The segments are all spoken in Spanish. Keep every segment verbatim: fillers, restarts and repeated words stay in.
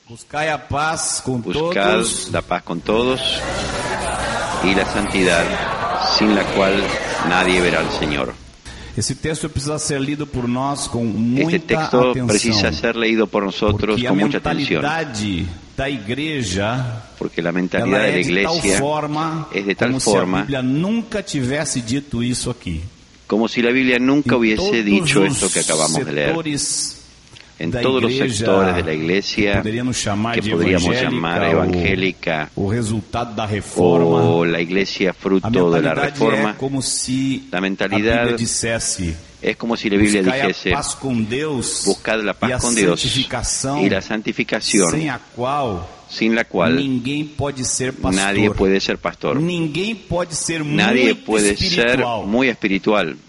Buscad a paz con Buscad todos. la paz con todos y la santidad, sin la cual nadie verá al Señor. Esse texto precisa ser lido por nós com muita Este texto atenção. precisa ser leído por nosotros Porque a con mucha atención, mentalidade da igreja, porque la ela mentalidad de é la de tal iglesia forma es de tal como se a forma Bíblia nunca tivesse dito isso aqui. como si la Biblia nunca Em hubiese todos dicho os esto que acabamos de leer. setores En da todos los igreja, sectores de la que iglesia poderíamos chamar que de podríamos evangélica, llamar evangélica o, o resultado da reforma, o la iglesia a fruto de la mentalidade reforma, é como se la a mentalidad Bíblia dissesse: es como si la Biblia buscai dijese: a paz com Deus buscad la e paz a con Dios santificação, y la santificación, sem a qual sin la cual ninguém pode ser pastor. nadie puede ser pastor. Ninguém pode ser Nadie muito puede ser espiritual. muy espiritual.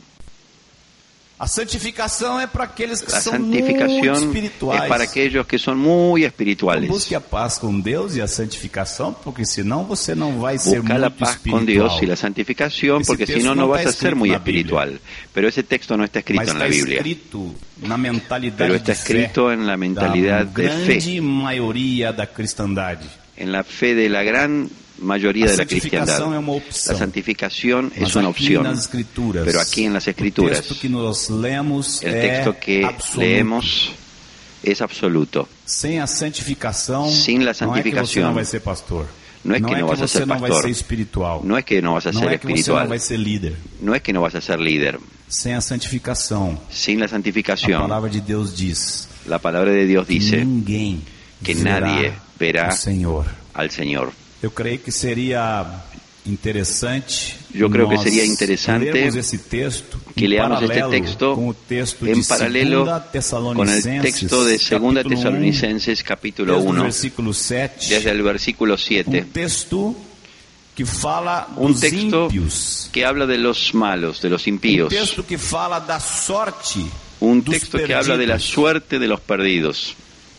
A santificação é para aqueles que La são muito santificación espirituais. es para aquellos que son muy Então, espirituales. busque a paz com Deus e a santificação, porque senão você não vai ser Busca la muito paz con espiritual. Dios y la santificación, Ese porque si texto no, no no está vas a ser escrito muy na Biblia. espiritual. Pero ese texto no está escrito Mas en la está Biblia. escrito na mentalidade Pero está de fé escrito en la mentalidad da de fe, grande maioria da cristandade. en la fe de la gran mayoría A de la santificação cristiandad. é uma opção. La santificación Mas es una aqui opción, nas escrituras, pero aquí en las o escrituras, texto que nós lemos el é texto que absoluto. leemos es absoluto. Sem a santificação, Sin la não é que você santificación, não vai ser pastor. no es que no vas a você ser não vai pastor. ser espiritual. No es que no vas a Não ser é que você não espiritual, vai ser líder. no es que no vas a ser líder. Sem a santificação, Sin la a santificación, palavra de Deus diz la palabra de Dios que dice ninguém que verá nadie verá o Senhor. al Señor. Eu creio que seria interessante Yo creo que nós sería interesante lermos esse texto que em leamos este paralelo texto com o texto en de paralelo segunda con el Tessalonicenses, texto de Segunda capítulo Tesalonicenses capítulo desde o uno, versículo sete, desde el versículo siete. um texto que fala Un dos texto ímpios, que habla de los malos, de los um impíos. texto que fala da sorte, Un dos texto que habla de la perdidos, suerte de los perdidos,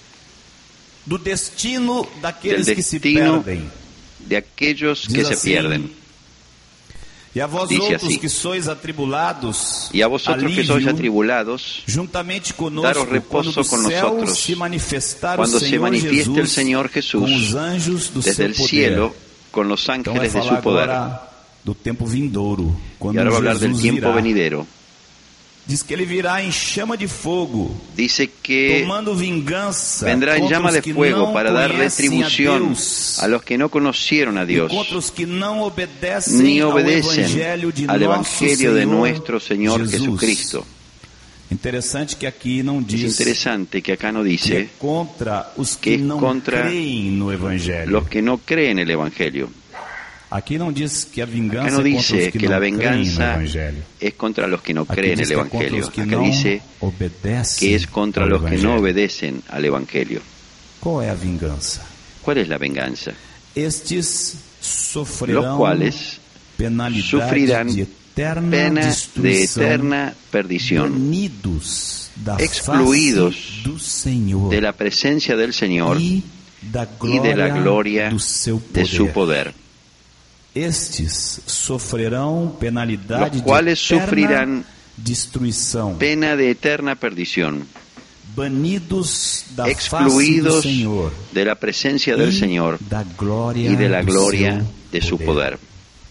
do destino daqueles del que se destino perdem. de aquellos que Diz se assim: pierden. E a vós Dice outros así: que sois atribulados, Y a vosotros que sois alívio, atribulados, juntamente conosco, daros reposo quando do con céu nosotros, se manifestar cuando o se Senhor manifieste Jesus el Señor Jesús com os anjos do desde seu el poder. cielo con los Então vai ángeles de falar su poder. agora do tempo vindouro, quando Y ahora va a hablar del Jesus tiempo virá. venidero. Diz que ele virá em chama de fogo, Dice que tomando vingança vendrá en contra llama os de que fuego não para dar conhecem a retribución Deus, a los que no conocieron a e Dios, contra os que não obedecem ni ao obedecen evangelho de al nosso Evangelio de Senhor nuestro Señor Jesus. Jesucristo. Interessante que aqui não Es diz interesante que acá no que é dice contra os que que es não contra creem no evangelho. los que no creen el Evangelio. Aqui não diz que a Acá vingança no é contra os dice que que não la creem no venganza evangelho. es contra los que no Aqui creen diz el que é contra Evangelio. os que Acá não dice obedecem que es contra ao los que no evangelho. obedecen al Evangelio. Qual é a vingança? ¿Cuál es la venganza? Estes sofrerão Los cuales penalidade sufrirán de eterna pena de destruição, eterna perdición, banidos da excluidos face do Senhor de la presencia del Señor e da y de la gloria do seu de poder. su poder. Estes sofrerão penalidade Los cuales de eterna sufrirán destruição, Pena de eterna perdición, banidos da excluidos face do Senhor de la presencia del e Señor da glória y de la do gloria seu de su poder.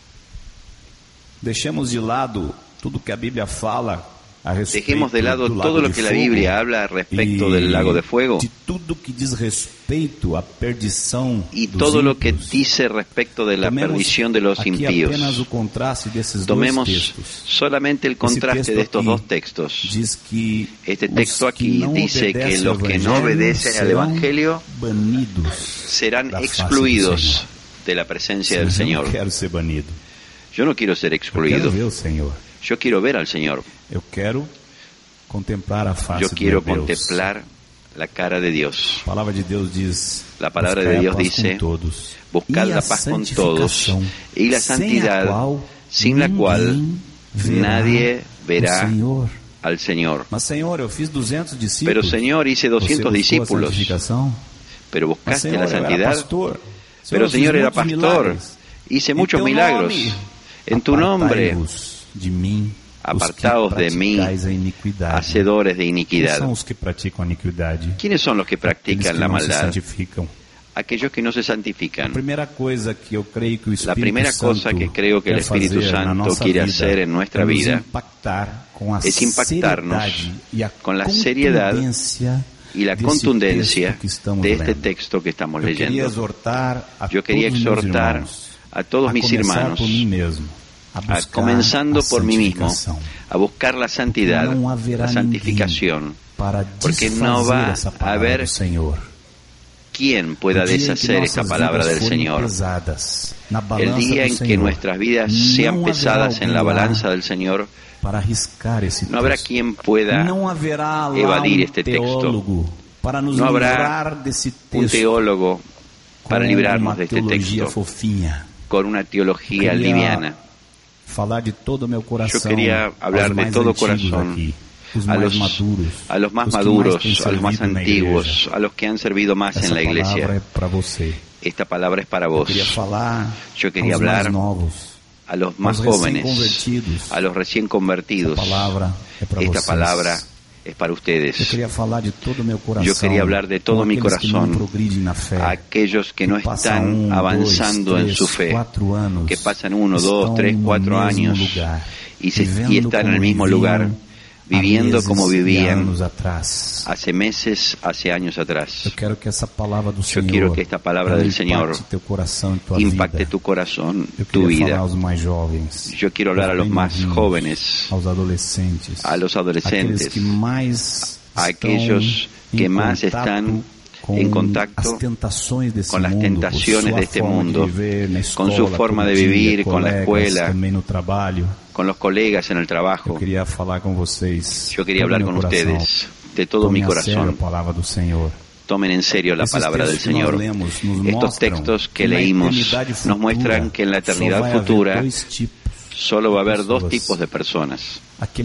Deixemos de lado tudo que a Bíblia fala a respeito Dejemos de lado do lago todo lo de que la fogo Biblia habla respecto e del lago de fuego de tudo que diz respeito à perdição y dos todo lo que ímpios. dice respecto de la Tomemos perdición de los aqui impíos. apenas o contraste desses Tomemos dois textos. solamente el contraste Esse de estos texto dos aqui textos. Diz que Este texto os que aquí não dice que obedecem los ao que no evangelho obedecen al serão Evangelio banidos serán da face do excluidos Senhor. de la presencia Eu del não Señor. quero ser banido. Yo no quiero ser Eu excluido. quero ver o Senhor. Yo quiero ver al Señor. Eu quero contemplar a face Yo do quiero meu Deus. contemplar la cara de Dios. A palavra de Deus diz: La palabra buscai de a Dios paz dice, com todos, buscad e la a paz con todos santificação, y la sem santidad, a qual sin la cual ninguém verá nadie o verá Senhor. al Señor. Mas Senhor, eu fiz duzentos discípulos. Pero Señor, hice Você doscientos buscou a discípulos, santificação? pero Mas buscaste Senhor, la eu era santidad. pastor. Pero eu fiz Señor, era muitos pastor, milagres. hice Em muchos teu milagros. nome, En tu nombre, apartai-vos de mim, Apartaos de mí, hacedores de iniquidad. ¿Quiénes son los que practican la maldad? Aquellos que no se santifican. La primera cosa que creo que el Espíritu Santo quiere hacer en nuestra vida es impactarnos con la seriedad y la contundencia de este texto que estamos leyendo. Yo quería exhortar a todos mis hermanos, a, comenzando por mí mismo, a buscar la santidad, la santificación, porque no va a haber quien pueda deshacer esta palabra del Señor. El día en que nuestras vidas sean pesadas en la balanza del Señor, no habrá quien pueda evadir este texto. No habrá un teólogo para librarnos de este texto con una teología liviana. Yo quería hablar de todo corazón a los, a los más maduros, a los más antiguos, a los que han servido más en la iglesia. Esta palabra es para vos. Yo quería hablar a los más jóvenes, a los recién convertidos. Esta palabra es para ustedes. Yo quería hablar de todo mi corazón a aquellos que no están avanzando en su fe, que pasan uno, dos, tres, cuatro años y, se, y están en el mismo lugar, viviendo como vivían hace meses, hace años atrás. Yo quiero que esta palabra del Señor impacte tu corazón, tu vida. Yo quiero hablar a los más jóvenes, a los adolescentes, a aquellos que más están en contacto con las tentaciones de este mundo, con su forma de vivir, con la escuela, con los colegas en el trabajo. Yo quería hablar con ustedes de todo mi corazón. Tomen en serio la palabra del Señor. Estos textos que leímos nos muestran que en la eternidad futura solo va a haber dos tipos de personas.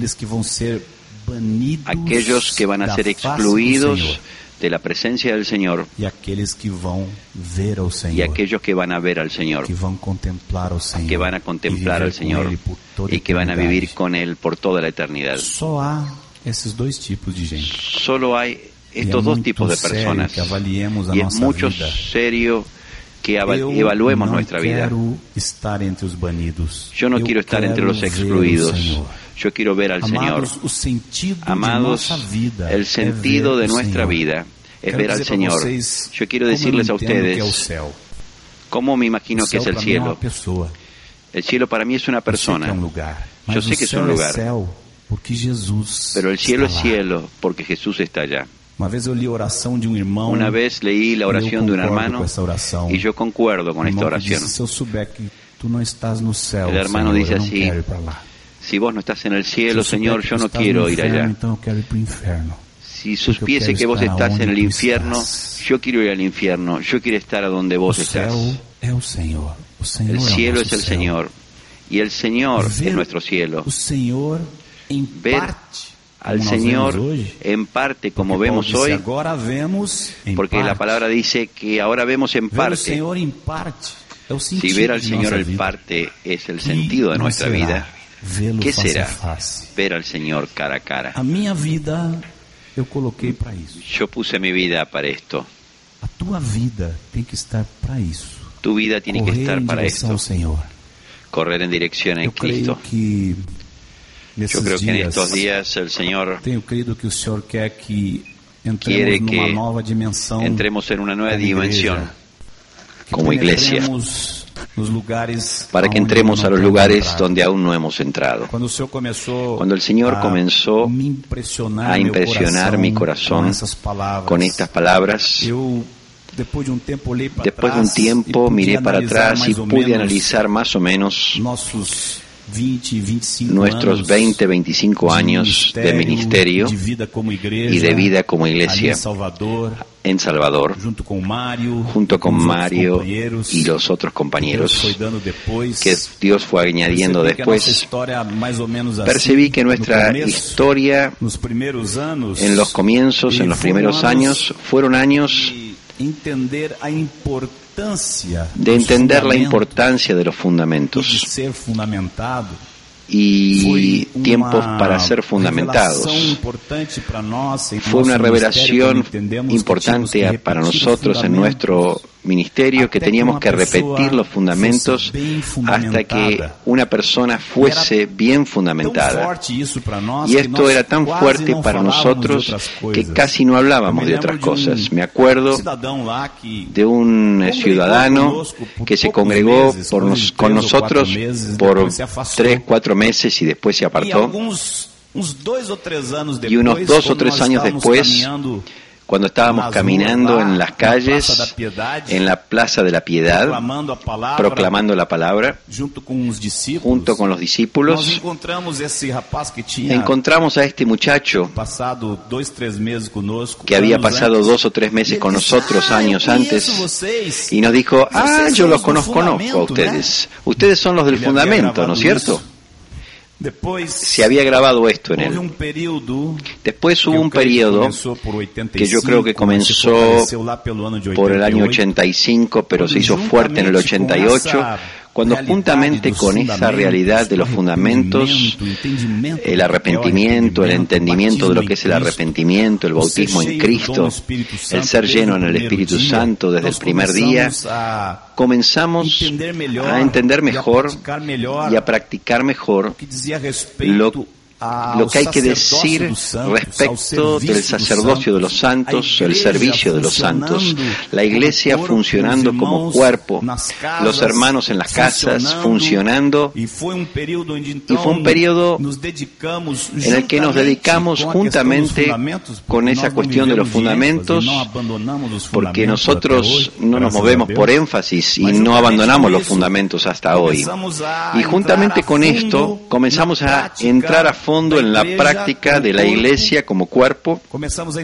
Aquellos que van a ser excluidos de la presencia del Señor y aquellos que van a ver al Señor, que van a contemplar al Señor y que van a vivir con Él por toda la eternidad. Solo hay estos dos tipos de personas y es mucho serio que evaluemos nuestra vida. Yo no quiero estar entre los excluidos. Yo quiero ver al Señor. Amados, el sentido de nuestra vida es ver al Señor. Yo quiero decirles a ustedes cómo me imagino que es el cielo. El cielo para mí es una persona. Yo sé que es un lugar, pero el cielo es cielo porque Jesús está allá. Una vez leí la oración de un hermano y yo concuerdo con esta oración. El hermano dice así: si vos no estás en el cielo, Señor, yo no quiero ir allá. Si supiese que vos estás en el infierno, yo quiero ir al infierno. Yo quiero estar a donde vos estás. El cielo es el Señor y el Señor es nuestro cielo. Ver al Señor en parte como vemos hoy, porque la palabra dice que ahora vemos en parte. Si ver al Señor en parte es el sentido de nuestra vida, ¿qué será ver al Señor cara a cara? Yo puse mi vida para esto. Tu vida tiene que estar para esto. Correr en dirección a Cristo. Yo creo que en estos días el Señor quiere que entremos en una nueva dimensión como iglesia, para que entremos a los lugares donde aún no hemos entrado. Cuando el Señor comenzó a impresionar mi corazón con estas palabras, después de un tiempo miré para atrás y pude analizar más o menos nuestros veinte, veinticinco años de ministerio y de vida como iglesia en Salvador, junto con Mario y los otros compañeros que Dios fue añadiendo después. Percibí que nuestra historia en los comienzos, en los primeros años, fueron años de entender la importancia de los fundamentos y tiempos para ser fundamentados. Fue una revelación importante para nosotros en nuestro ministerio, que teníamos que repetir los fundamentos hasta que una persona fuese bien fundamentada. Y esto era tan fuerte para nosotros que casi no hablábamos de otras cosas. Me acuerdo de un ciudadano que se congregó por nos, con nosotros por tres, cuatro meses y después se apartó. Y unos dos o tres años después, cuando estábamos caminando en las calles, en la Plaza de la Piedad, proclamando la palabra, junto con los discípulos, encontramos a este muchacho que había pasado dos o tres meses con nosotros años antes, y nos dijo: ah, yo los conozco, conozco a ustedes. Ustedes son los del fundamento, ¿no es cierto? Se había grabado esto en él. Después hubo un periodo que yo creo que comenzó por el año ochenta y cinco, pero se hizo fuerte en el ochenta y ocho, cuando juntamente con esa realidad de los fundamentos, el arrepentimiento, el entendimiento de lo que es el arrepentimiento, el bautismo en Cristo, el ser lleno en el Espíritu Santo desde el primer día, comenzamos a entender mejor y a practicar mejor lo lo que hay que decir respecto del sacerdocio de los santos, el servicio de los santos, la iglesia funcionando como cuerpo, los hermanos en las casas funcionando, y fue un periodo en el que nos dedicamos juntamente con esa cuestión de los fundamentos, porque nosotros no nos movemos por énfasis y no abandonamos los fundamentos hasta hoy. Y juntamente con esto comenzamos a entrar a fondo en la práctica de la iglesia como cuerpo. Comenzamos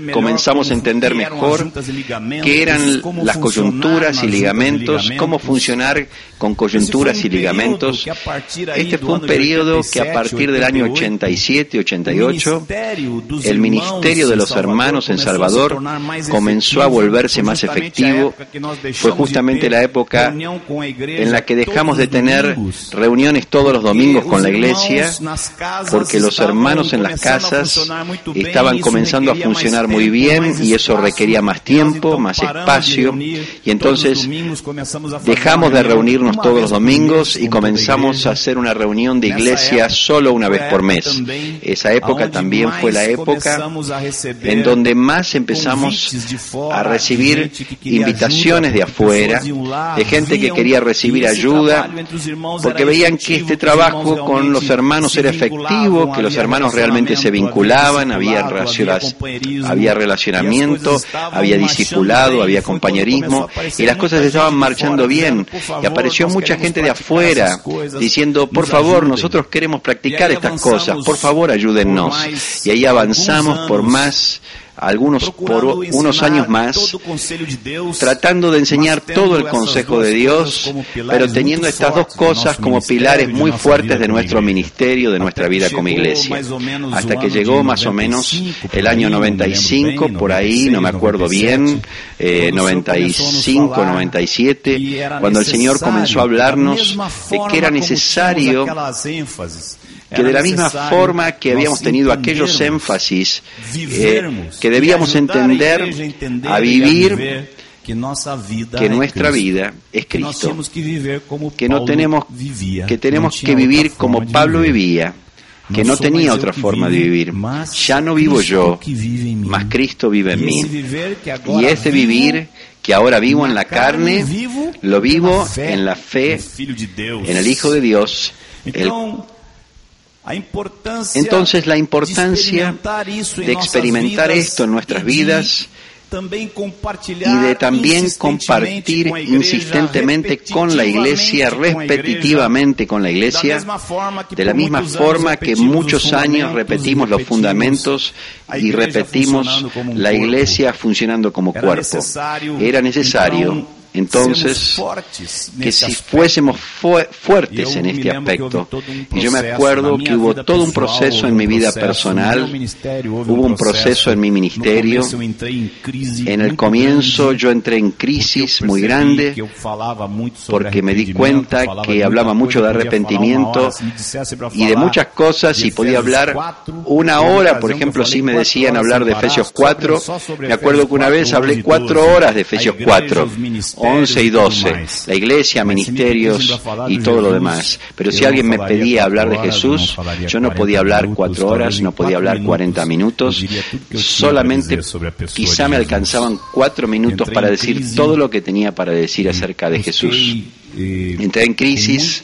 a entender mejor qué eran las coyunturas y ligamentos, cómo funcionar con coyunturas y ligamentos. Este fue un periodo que a partir del año ochenta y siete, ochenta y ocho, el ministerio de los hermanos en Salvador comenzó a volverse más efectivo. Fue justamente la época en la que dejamos de tener reuniones todos los domingos con la iglesia, porque los hermanos en las casas estaban comenzando a funcionar muy bien y eso requería más tiempo, más espacio, y entonces dejamos de reunirnos todos los domingos y comenzamos a hacer una reunión de iglesia solo una vez por mes. Esa época también fue la época en donde más empezamos a recibir invitaciones de afuera, de gente que quería recibir ayuda, porque veían que este trabajo con los hermanos era efectivo, que los hermanos realmente se vinculaban, había, había relacionamiento, había discipulado, había compañerismo, y las cosas estaban marchando bien. Y apareció mucha gente de afuera diciendo: por favor, nosotros queremos practicar estas cosas, por favor, ayúdennos. Y ahí avanzamos por más algunos por unos años más, tratando de enseñar todo el consejo de Dios, pero teniendo estas dos cosas como pilares muy fuertes de nuestro ministerio, de nuestra vida como iglesia. Hasta que llegó más o menos el año noventa y cinco, por ahí, no me acuerdo bien, eh, noventa y cinco, noventa y siete, cuando el Señor comenzó a hablarnos de que era necesario que de la misma forma que habíamos tenido aquellos énfasis, eh, que debíamos entender a vivir que nuestra vida es Cristo, que no tenemos, que tenemos que vivir como Pablo vivía, que no tenía otra forma de vivir. Ya no vivo yo, mas Cristo vive en mí. Y ese vivir que ahora vivo en la carne, lo vivo en la fe, en el Hijo de Dios, el Entonces la importancia de experimentar esto en nuestras vidas y de también compartir insistentemente con la iglesia, repetitivamente con la iglesia, de la misma forma que muchos años repetimos los fundamentos y repetimos la iglesia funcionando como cuerpo. Era necesario entonces que si fuésemos fu fuertes en este aspecto. Y yo me acuerdo que hubo todo un proceso en mi vida personal, hubo un proceso en mi ministerio. En el comienzo yo entré en crisis muy grande porque me di cuenta que hablaba mucho de arrepentimiento y de muchas cosas y podía hablar una hora, por ejemplo, si me decían hablar de Efesios cuatro, me acuerdo que una vez hablé cuatro horas de Efesios cuatro, once y doce, la iglesia, ministerios y todo lo demás. Pero si alguien me pedía hablar de Jesús, yo no podía hablar cuatro horas, no podía hablar cuarenta minutos, solamente quizá me alcanzaban cuatro minutos para decir todo lo que tenía para decir acerca de Jesús. Entré en crisis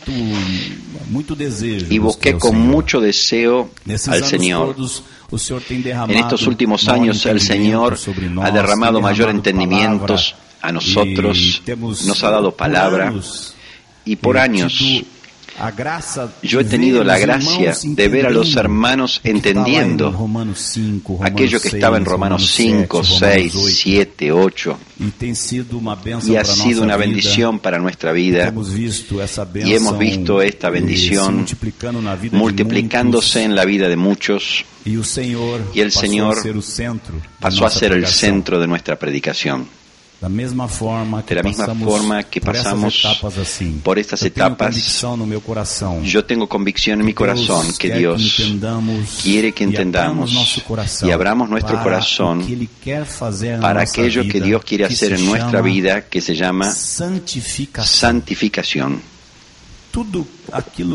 y busqué con mucho deseo al Señor. En estos últimos años el Señor ha derramado mayor entendimiento a nosotros, nos ha dado palabra y por años yo he tenido la gracia de ver a los hermanos entendiendo aquello que estaba en Romanos cinco, seis, siete, ocho, y ha sido una bendición para nuestra vida y hemos visto esta bendición multiplicándose en la vida de muchos y el Señor pasó a ser el centro de nuestra predicación. De la misma forma que pasamos por estas etapas, yo tengo convicción en mi corazón que Dios quiere que entendamos y abramos nuestro corazón para aquello que Dios quiere hacer en nuestra vida, que se llama santificación. Todo aquello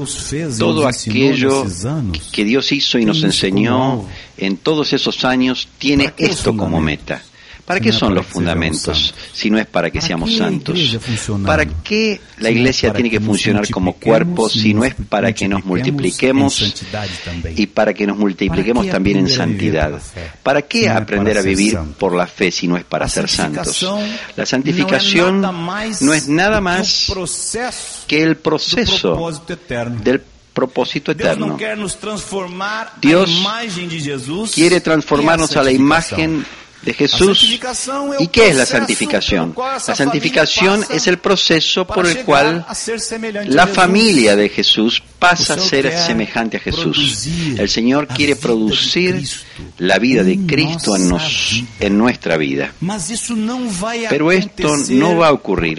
que Dios hizo y nos enseñó en todos esos años tiene esto como meta. ¿Para qué son los fundamentos si no es para que seamos santos? ¿Para qué la iglesia tiene que funcionar como cuerpo si no es para que nos multipliquemos y para que nos multipliquemos también en santidad? ¿Para qué aprender a vivir por la fe si no es para ser santos? La santificación no es nada más que el proceso del propósito eterno. Dios quiere transformarnos a la imagen de Jesús. ¿Y qué es la santificación? La santificación es el proceso por el cual la familia de Jesús pasa a ser semejante a Jesús. El Señor quiere producir la vida de Cristo en, nos, en nuestra vida. Pero esto no va a ocurrir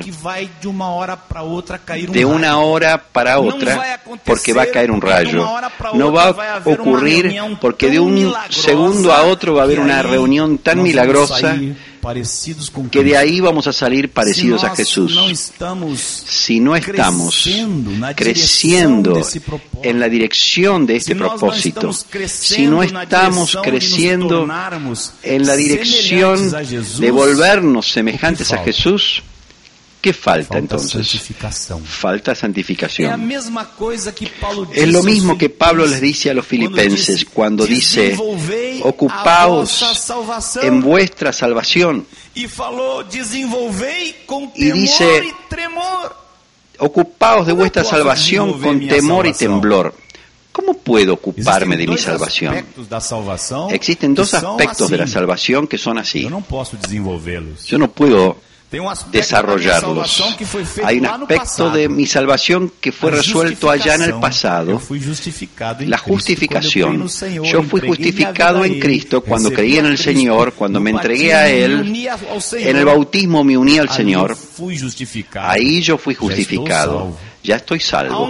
de una hora para otra porque va a caer un rayo. No va a ocurrir porque de un segundo a otro va a haber una reunión tan milagrosa que de ahí vamos a salir parecidos a Jesús. Si no estamos creciendo en la dirección de este propósito, si no estamos creciendo en la dirección de volvernos semejantes a Jesús, ¿qué falta entonces? Falta santificación. Es lo mismo que Pablo les dice a los filipenses cuando dice, ocupaos en vuestra salvación. Y dice, ocupaos de vuestra salvación con temor y temblor. ¿Cómo puedo ocuparme de mi salvación? Existen dos aspectos de la salvación que son así. Yo no puedo desarrollarlos. Hay un aspecto de mi salvación que fue resuelto allá en el pasado, la justificación. Yo fui justificado en Cristo cuando creí en el Señor, cuando me entregué a Él, en el bautismo me uní al Señor, ahí yo fui justificado. Ya estoy salvo.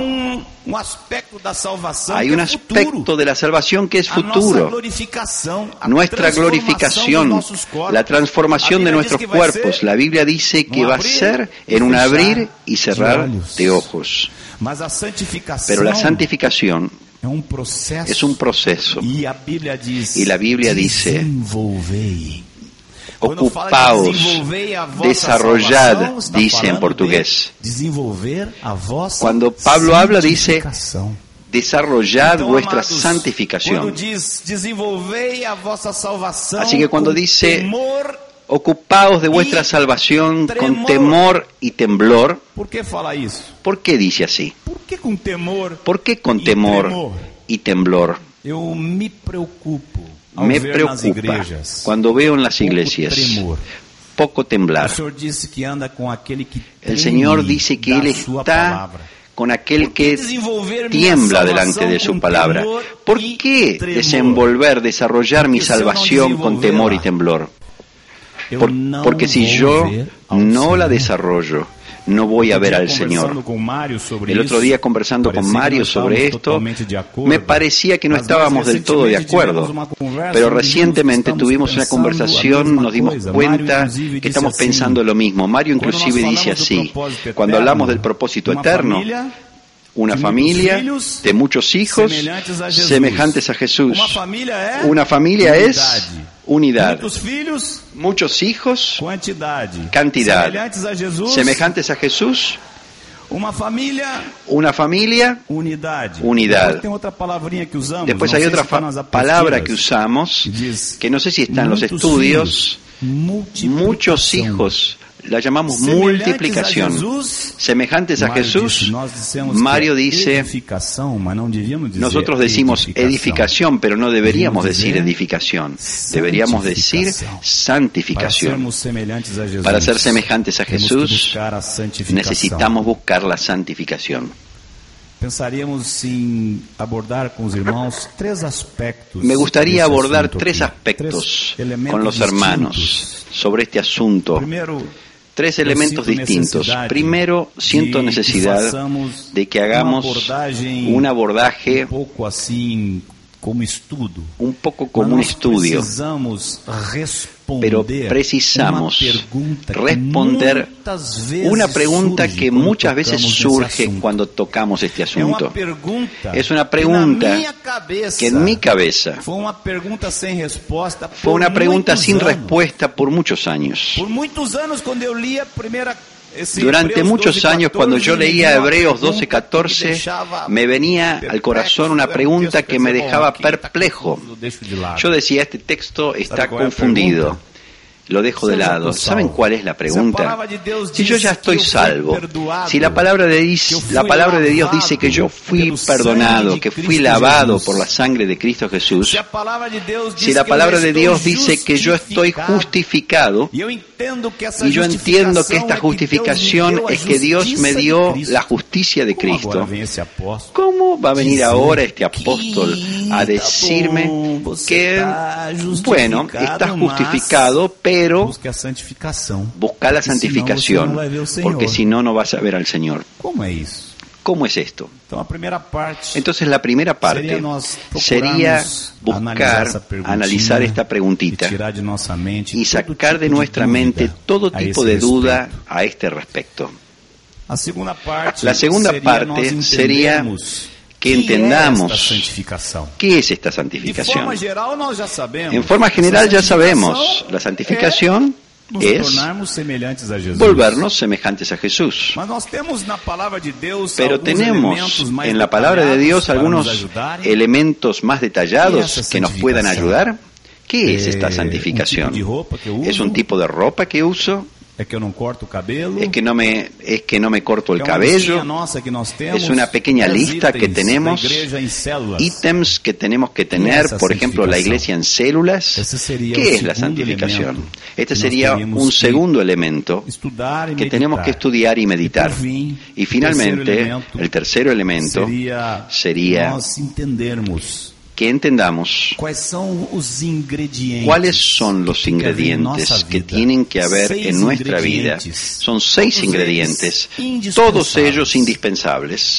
Hay un aspecto de la salvación que es futuro. Nuestra glorificación, la transformación de nuestros cuerpos. La Biblia dice que va a ser en un abrir y cerrar de ojos. Pero la santificación es un proceso. Y la Biblia dice, ocupaos, desarrollad, dice en portugués. Cuando Pablo habla, dice, desarrollad vuestra santificación. Así que cuando dice, ocupaos de vuestra salvación con temor y temblor, ¿por qué dice así? ¿Por qué con temor y temblor? Me preocupa cuando veo en las iglesias poco temblar. El Señor dice que Él está con aquel que tiembla delante de su palabra. ¿Por qué desenvolver, desarrollar mi salvación con temor y temblor? Por, porque si yo no la desarrollo, no voy a ver al Señor. El otro día, conversando con Mario sobre esto, me parecía que no estábamos del todo de acuerdo, pero recientemente tuvimos una conversación, nos dimos cuenta que estamos pensando lo mismo. Mario inclusive dice así: cuando hablamos del propósito eterno, una familia de muchos hijos semejantes a Jesús. Una familia es unidad. Muchos hijos, cantidad. Semejantes a Jesús, una familia, unidad. Después hay otra palabra que usamos, que no sé si está en los estudios, muchos hijos. La llamamos multiplicación. Semejantes a Jesús, Mario dice, nosotros decimos edificación, pero no deberíamos decir edificación, deberíamos decir santificación. Para ser semejantes a Jesús, necesitamos buscar la santificación. Me gustaría abordar tres aspectos con los hermanos sobre este asunto. Tres elementos distintos. Primero, siento necesidad de que hagamos un abordaje un poco como un estudio, pero precisamos responder una pregunta que muchas veces surge cuando tocamos este asunto. Es una pregunta que en mi cabeza fue una pregunta sin respuesta por muchos años. Durante muchos años, cuando yo leía Hebreos doce catorce, me venía al corazón una pregunta que me dejaba perplejo. Yo decía, este texto está confundido. Lo dejo de lado. ¿Saben cuál es la pregunta? Si yo ya estoy salvo, si la palabra de Dios, la palabra de Dios dice que yo fui perdonado, que fui lavado por la sangre de Cristo Jesús, si la palabra de Dios dice que yo estoy justificado, y yo entiendo que esta justificación es que Dios me dio la justicia de Cristo, ¿cómo va a venir ahora este apóstol a decirme que, bueno, estás justificado, pero Pero busca la santificación, porque si no, no vas a ver al Señor? ¿Cómo es esto? Entonces la primera parte sería buscar, analizar esta preguntita y sacar de nuestra mente todo tipo de duda a este respecto. La segunda parte sería que entendamos qué es esta santificación. En forma general ya sabemos, la santificación es volvernos semejantes a Jesús. Pero tenemos en la palabra de Dios algunos elementos más detallados que nos puedan ayudar. ¿Qué es esta santificación? ¿Es un tipo de ropa que uso? Es que no corto cabelo. Es que no me, es que no me corto el cabello. Es una pequeña lista que tenemos, ítems que tenemos que tener, por ejemplo, la iglesia en células. ¿Qué es la santificación? Este sería un segundo elemento que tenemos que estudiar y meditar. Y finalmente, el tercer elemento sería que entendamos cuáles son los ingredientes que tienen que haber en nuestra vida. Son seis ingredientes, todos ellos indispensables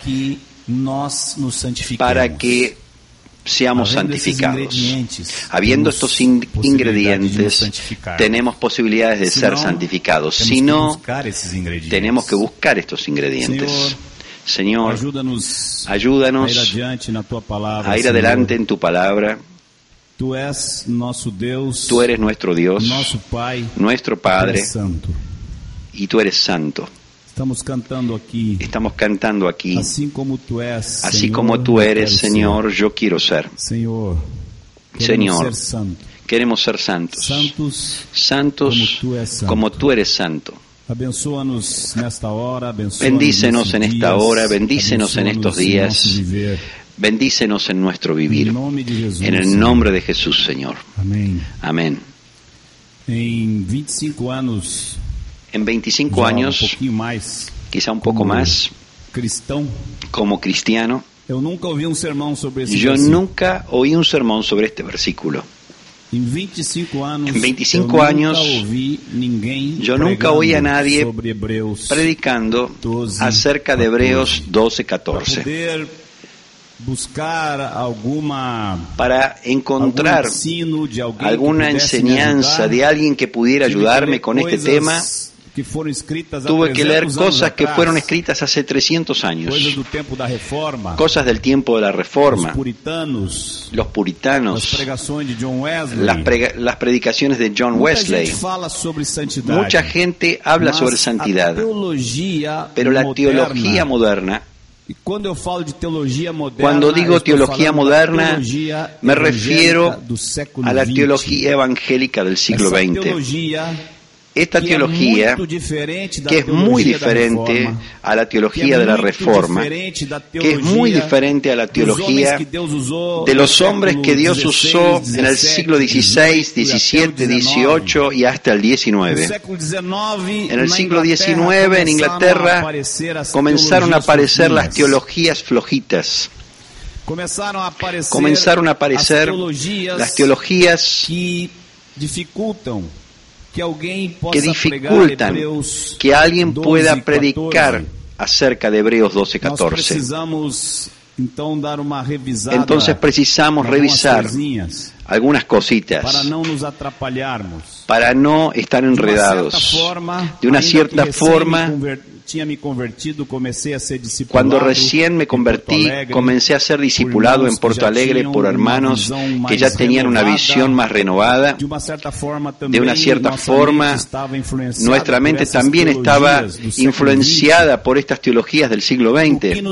para que seamos santificados. Habiendo estos in- ingredientes, tenemos posibilidades de ser santificados. Si no, tenemos que buscar estos ingredientes. Señor, ayúdanos a ir adelante en tu palabra. Tú eres nuestro Dios, nuestro Padre, y tú eres santo. Estamos cantando aquí, Estamos cantando aquí. Así como tú eres, Así como tú eres, Señor, yo quiero ser. Señor, Señor, queremos ser santos, santos como tú eres santo. Bendícenos en esta hora, bendícenos en estos días, bendícenos en nuestro vivir. En el nombre de Jesús, Señor. Amén. En veinticinco años, en veinticinco años, um mais, quizá un poco más, cristão, como cristiano, eu nunca ouvi um sermão sobre esse yo versículo. nunca oí un sermón sobre este versículo. En veinticinco años, en veinticinco años yo nunca oí a nadie predicando acerca de Hebreos doce, catorce. Buscar alguma, para encontrar de alguna enseñanza de alguien que pudiera ayudarme con este tema, que tuve que leer cosas que fueron escritas hace trescientos años, reforma, cosas del tiempo de la Reforma, los puritanos, los puritanos, de John Wesley, las, pre, las predicaciones de John Wesley. Mucha gente habla sobre santidad, pero la teología moderna, Quando eu falo de teologia moderna, cuando digo teología moderna, teología me refiero a la teología evangélica del siglo veinte. Esta teología, que es muy diferente a la teología de la Reforma, que es muy diferente a la teología de los hombres que Dios usó en el siglo dieciséis, diecisiete, dieciocho y hasta el diecinueve. En el siglo diecinueve, en Inglaterra, comenzaron a aparecer las teologías flojitas. Comenzaron a aparecer las teologías que dificultan que dificultan que alguien pueda predicar acerca de Hebreos doce, catorce. Entonces precisamos revisar algunas cositas para no nos atrapalharmos, para no estar enredados. De una cierta forma, cuando recién me convertí, comencé a ser discipulado en Porto Alegre por hermanos que ya tenían una visión más renovada. De una cierta forma, nuestra mente también estaba influenciada por estas teologías del siglo veinte,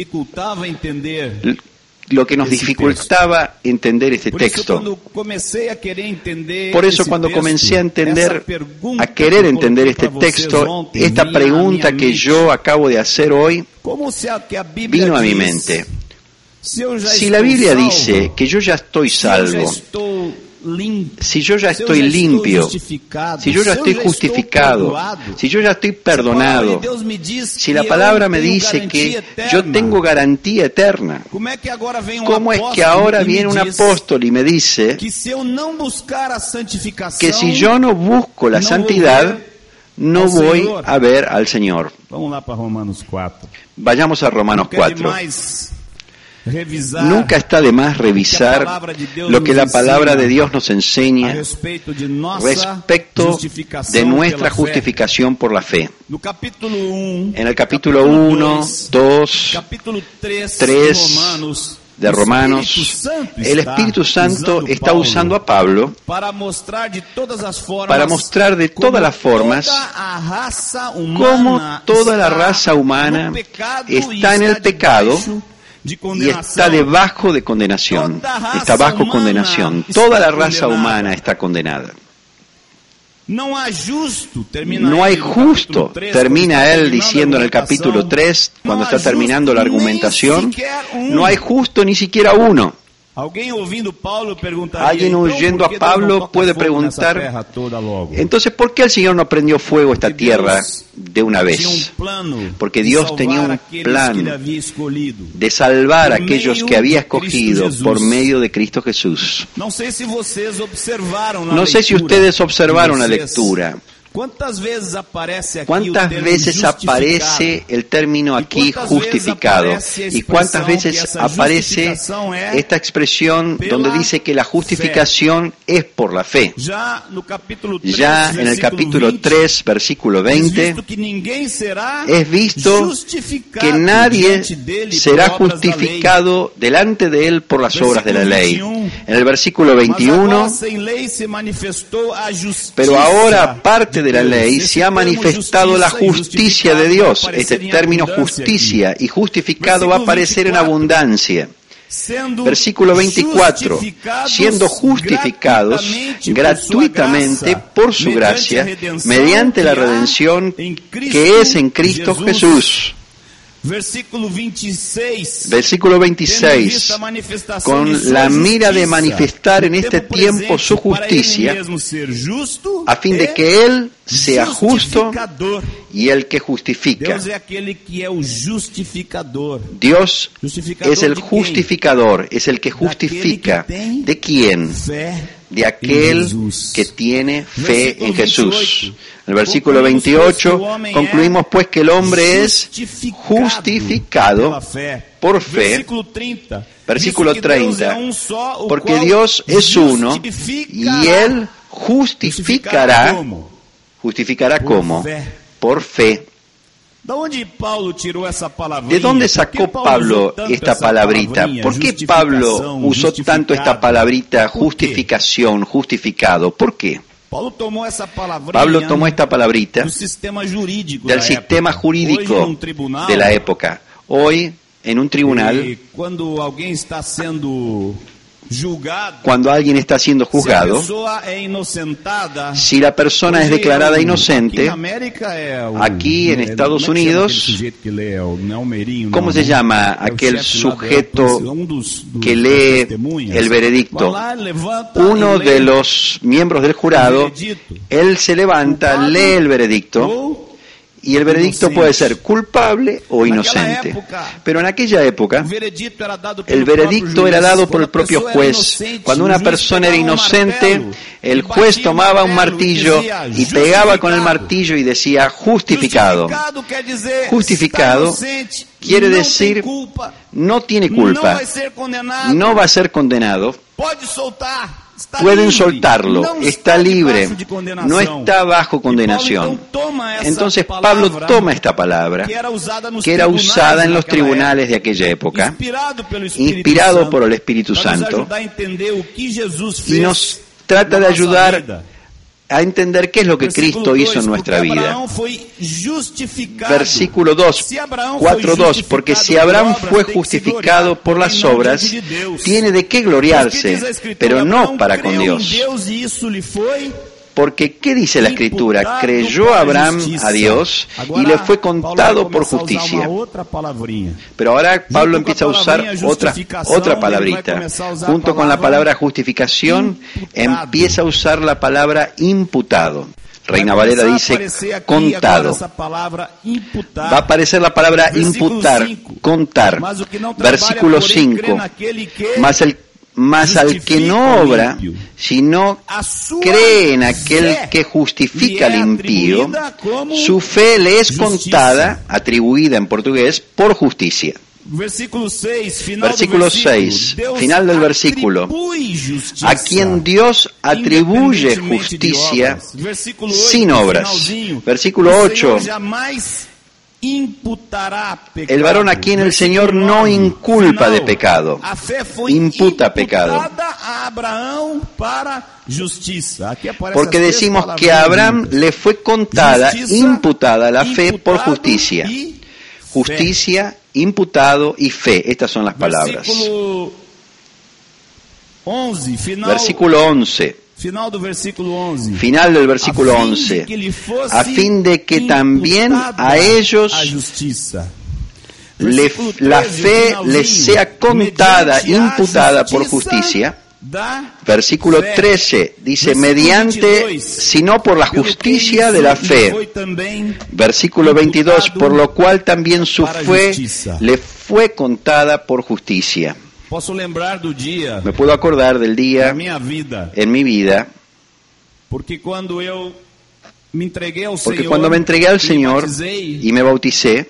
lo que nos dificultaba entender este texto. Por eso, cuando comencé a entender, a querer entender este texto, esta pregunta que yo acabo de hacer hoy vino a mi mente. Si la Biblia dice que yo ya estoy salvo, si yo ya estoy limpio, si yo ya estoy justificado, si yo ya estoy perdonado, si la palabra me dice que yo tengo garantía eterna, ¿cómo es que ahora viene un apóstol y me dice que si yo no busco la santidad, no voy a ver al Señor? Vayamos a Romanos cuatro. Nunca está de más revisar lo que la palabra de Dios nos enseña respecto de nuestra justificación por la fe. En el capítulo uno, dos, tres de Romanos, el Espíritu Santo está usando a Pablo para mostrar de todas las formas cómo toda la raza humana está en el pecado y está debajo de condenación, está bajo condenación. Toda la raza humana está condenada. No hay justo, termina él diciendo en el capítulo tres, cuando está terminando la argumentación, no hay justo ni siquiera uno. Alguien oyendo a Pablo puede preguntar, entonces, ¿por qué el Señor no prendió fuego esta tierra de una vez? Porque Dios tenía un plan de salvar a aquellos que había escogido por medio de Cristo Jesús. No sé si ustedes observaron la lectura. ¿Cuántas veces aparece aquí ¿Cuántas veces aparece el término aquí justificado? ¿Y cuántas veces aparece esta expresión donde dice que la justificación es por la fe? Ya en el capítulo tres, versículo veinte, es visto que nadie será justificado delante de él por las obras de la ley. En el versículo veintiuno, pero ahora, aparte de la ley, se ha manifestado la justicia de Dios. Este término justicia y justificado va a aparecer en abundancia. Versículo veinticuatro, siendo justificados gratuitamente por su gracia, mediante la redención que es en Cristo Jesús. Versículo veintiséis. Versículo veintiséis. Con la mira de manifestar en este tiempo su justicia, a fin de que Él sea justo y el que justifica. Dios es el justificador, es el que justifica. ¿De quién? De aquel que tiene fe en Jesús. En el versículo veintiocho concluimos pues que el hombre es justificado por fe. Versículo treinta. Porque Dios es uno y Él justificará. ¿Justificará cómo? Por fe. ¿De dónde sacó Pablo esta palabrita? ¿Por qué Pablo usó tanto esta palabrita justificación, justificado? ¿Por qué? Pablo tomó esta palabrita del sistema jurídico de la época. Hoy, en un tribunal, cuando alguien está siendo juzgado, si la persona es declarada inocente, aquí en Estados Unidos, ¿cómo se llama aquel sujeto que lee el veredicto? Uno de los miembros del jurado, él se levanta, lee el veredicto, y el veredicto puede ser culpable o inocente. Pero en aquella época, el veredicto era dado por el propio juez. Cuando una persona era inocente, el juez tomaba un martillo y pegaba con el martillo y decía justificado. Justificado quiere decir no tiene culpa, no va a ser condenado. Pueden soltarlo, está libre, no está bajo condenación. Entonces Pablo toma esta palabra, que era usada en los tribunales de aquella época, inspirado por el Espíritu Santo, y nos trata de ayudar a entender qué es lo que Cristo hizo en nuestra vida. Versículo dos, cuatro dos, porque si Abraham fue justificado por las obras, tiene de qué gloriarse, pero no para con Dios. Porque, ¿qué dice la Escritura? Creyó Abraham a Dios y le fue contado por justicia. Pero ahora Pablo empieza a usar otra, otra palabrita. Junto con la palabra justificación, empieza a usar la palabra imputado. Reina Valera dice contado. Va a aparecer la palabra imputar, contar. Versículo cinco. Más el Mas al que no obra, sino cree en aquel que justifica al impío, su fe le es contada, atribuida en portugués, por justicia. Versículo seis, final del versículo. A quien Dios atribuye justicia sin obras. Versículo ocho. El varón a quien el Señor no inculpa de pecado, imputa pecado. Porque decimos que a Abraham le fue contada, imputada la fe por justicia. Justicia, imputado y fe. Estas son las palabras. Versículo once. Final del versículo once. A fin de que también a ellos le, la fe les sea contada, imputada por justicia. Versículo trece dice, mediante, sino por la justicia de la fe. Versículo veintidós, por lo cual también su fe le fue contada por justicia. Me puedo acordar del día en mi vida, porque cuando me entregué al Señor y me bauticé,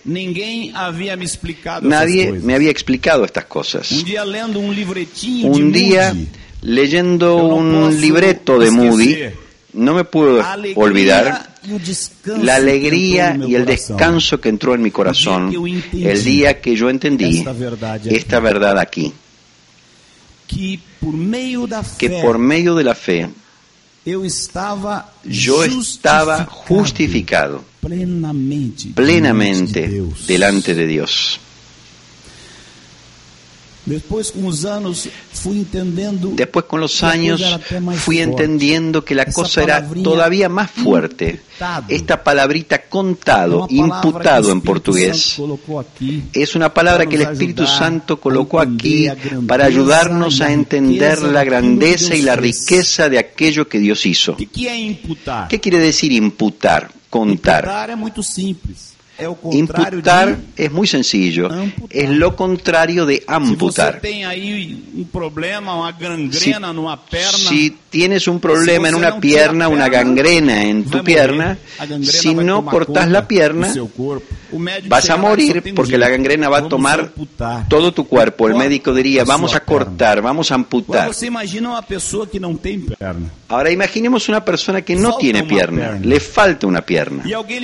nadie me había explicado estas cosas. Un día, leyendo un libreto de Moody, no me puedo olvidar la alegría y el descanso que entró en mi corazón el día que yo entendí esta verdad aquí. Que por medio de la fe yo estaba justificado plenamente delante de Dios. Después con los años fui entendiendo, Después con los años fui entendiendo que la cosa era todavía más fuerte. Esta palabrita contado, imputado en portugués, es una palabra que el Espíritu Santo colocó aquí para ayudarnos a entender la grandeza y la riqueza de aquello que Dios hizo. ¿Qué quiere decir imputar? Contar. Imputar es muy sencillo, es lo contrario de amputar. Si, si tienes un problema en una pierna, una gangrena en tu pierna, si no cortas la pierna, vas a morir porque la gangrena va a tomar todo tu cuerpo. El médico diría, vamos a cortar, vamos a amputar. Ahora imaginemos una persona que no tiene pierna, le falta una pierna.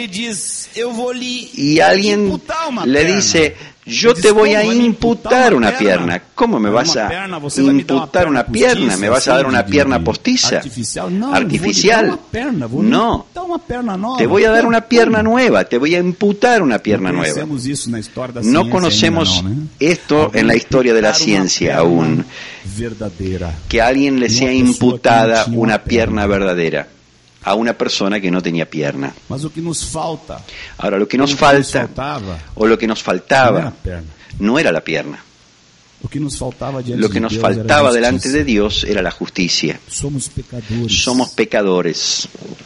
Y alguien le dice, yo te voy a imputar una pierna. ¿Cómo me vas a imputar una pierna? ¿Me vas a dar una pierna postiza? ¿Artificial? No. Te voy a dar una pierna nueva, te voy a imputar una pierna nueva. No conocemos esto en la historia de la ciencia aún, que a alguien le sea imputada una pierna verdadera a una persona que no tenía pierna. Ahora, lo que nos falta, o lo que nos faltaba, no era la pierna. Lo que nos faltaba delante de Dios era la justicia. Somos pecadores.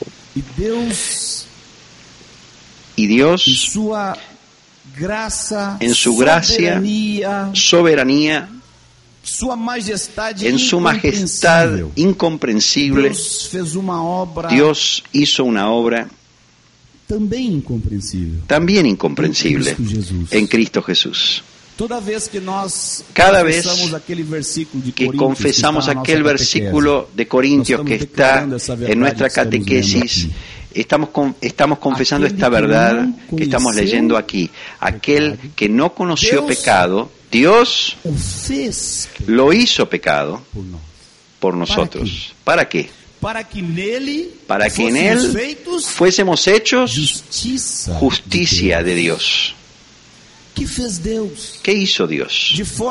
Y Dios, en su gracia, soberanía, en su majestad incomprensible, Dios hizo una obra también incomprensible en Cristo Jesús. Cada vez que confesamos aquel versículo de Corintios que está en nuestra catequesis, Estamos, con, estamos confesando esta verdad que estamos leyendo aquí. Aquel que no conoció pecado, Dios lo hizo pecado por nosotros. ¿Para qué? Para que en Él fuésemos hechos justicia de Dios. ¿Qué hizo Dios?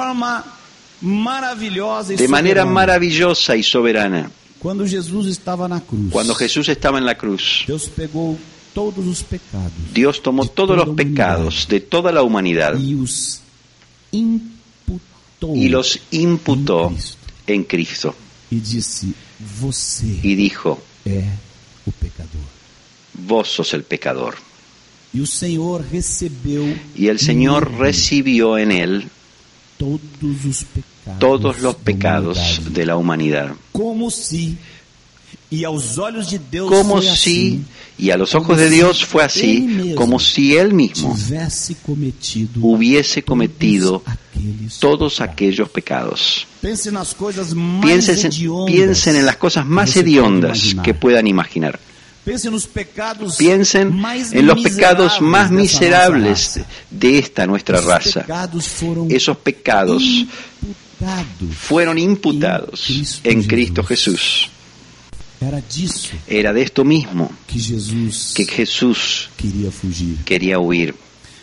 De manera maravillosa y soberana. Cuando Jesús estaba en la cruz, Cuando Jesús estaba en la cruz, Dios pegó todos los pecados, Dios tomó todos los pecados de toda la humanidad y los imputó, y los imputó en Cristo. Y, disse, Você y dijo, é o pecador. Vos sos el pecador. Y el Señor recebeu y el Señor recibió en Él todos los pecados. todos los pecados de la humanidad. Como si, y a los ojos de Dios como fue si, así, y a los ojos de Dios fue así, como si Él mismo hubiese cometido todos aquellos pecados. Piensen, las cosas más piensen, piensen en las cosas más hediondas que puedan imaginar. Piensen en los pecados más miserables de esta nuestra raza. Esos pecados fueron imputados en Cristo Jesús. Era de esto mismo que Jesús quería huir.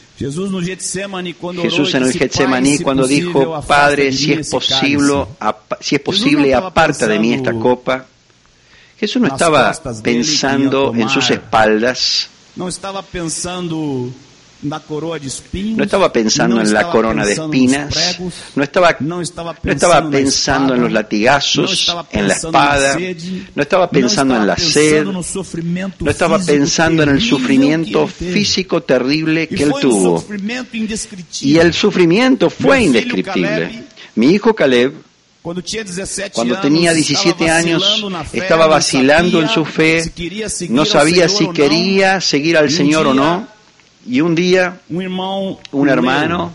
Jesús en el Getsemaní, cuando dijo, Padre, si es posible, si es posible, aparta de mí esta copa. Jesús no estaba pensando en sus espaldas, no estaba pensando na coroa de espinhos, no estaba pensando en la corona de espinas, no estaba, no estaba pensando en los latigazos, en la espada, no estaba pensando en la sed, no estaba pensando en el sufrimiento físico terrible que él tuvo. Y el sufrimiento fue indescriptible. Mi hijo Caleb, cuando tenía diecisiete años, estaba vacilando en su fe, no sabía si quería seguir al Señor o no, y un día un hermano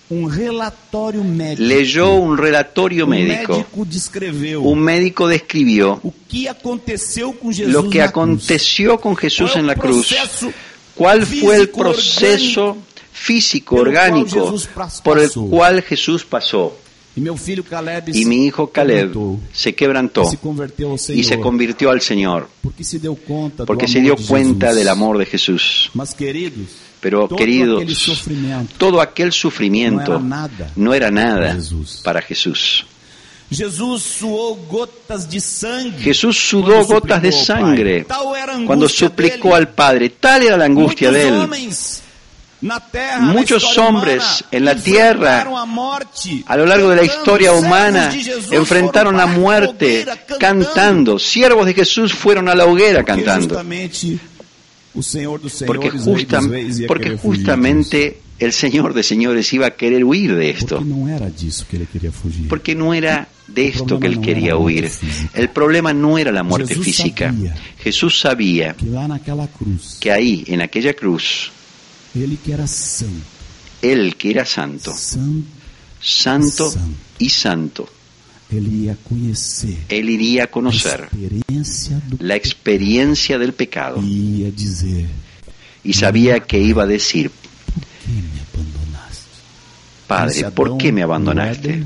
leyó un relatorio médico. Un médico describió lo que aconteció con Jesús en la cruz, cuál fue el proceso físico, orgánico, por el cual Jesús pasó. Y mi hijo Caleb se quebrantó y se convirtió al Señor, porque se dio cuenta del amor de Jesús. Pero, queridos, todo aquel sufrimiento no era nada para Jesús. Jesús sudó gotas de sangre cuando suplicó al Padre. Tal era la angustia de él. Muchos hombres en la tierra, a lo largo de la historia humana, enfrentaron la muerte cantando. Siervos de Jesús fueron a la hoguera cantando. Porque, justa, porque justamente el Señor de señores iba a querer huir de esto. Porque no era de esto que él quería huir. El problema no era la muerte física. Jesús sabía que ahí, en aquella cruz, Él que era santo, santo y santo, Él iría a conocer la experiencia del pecado y sabía que iba a decir: Padre, ¿por qué me abandonaste?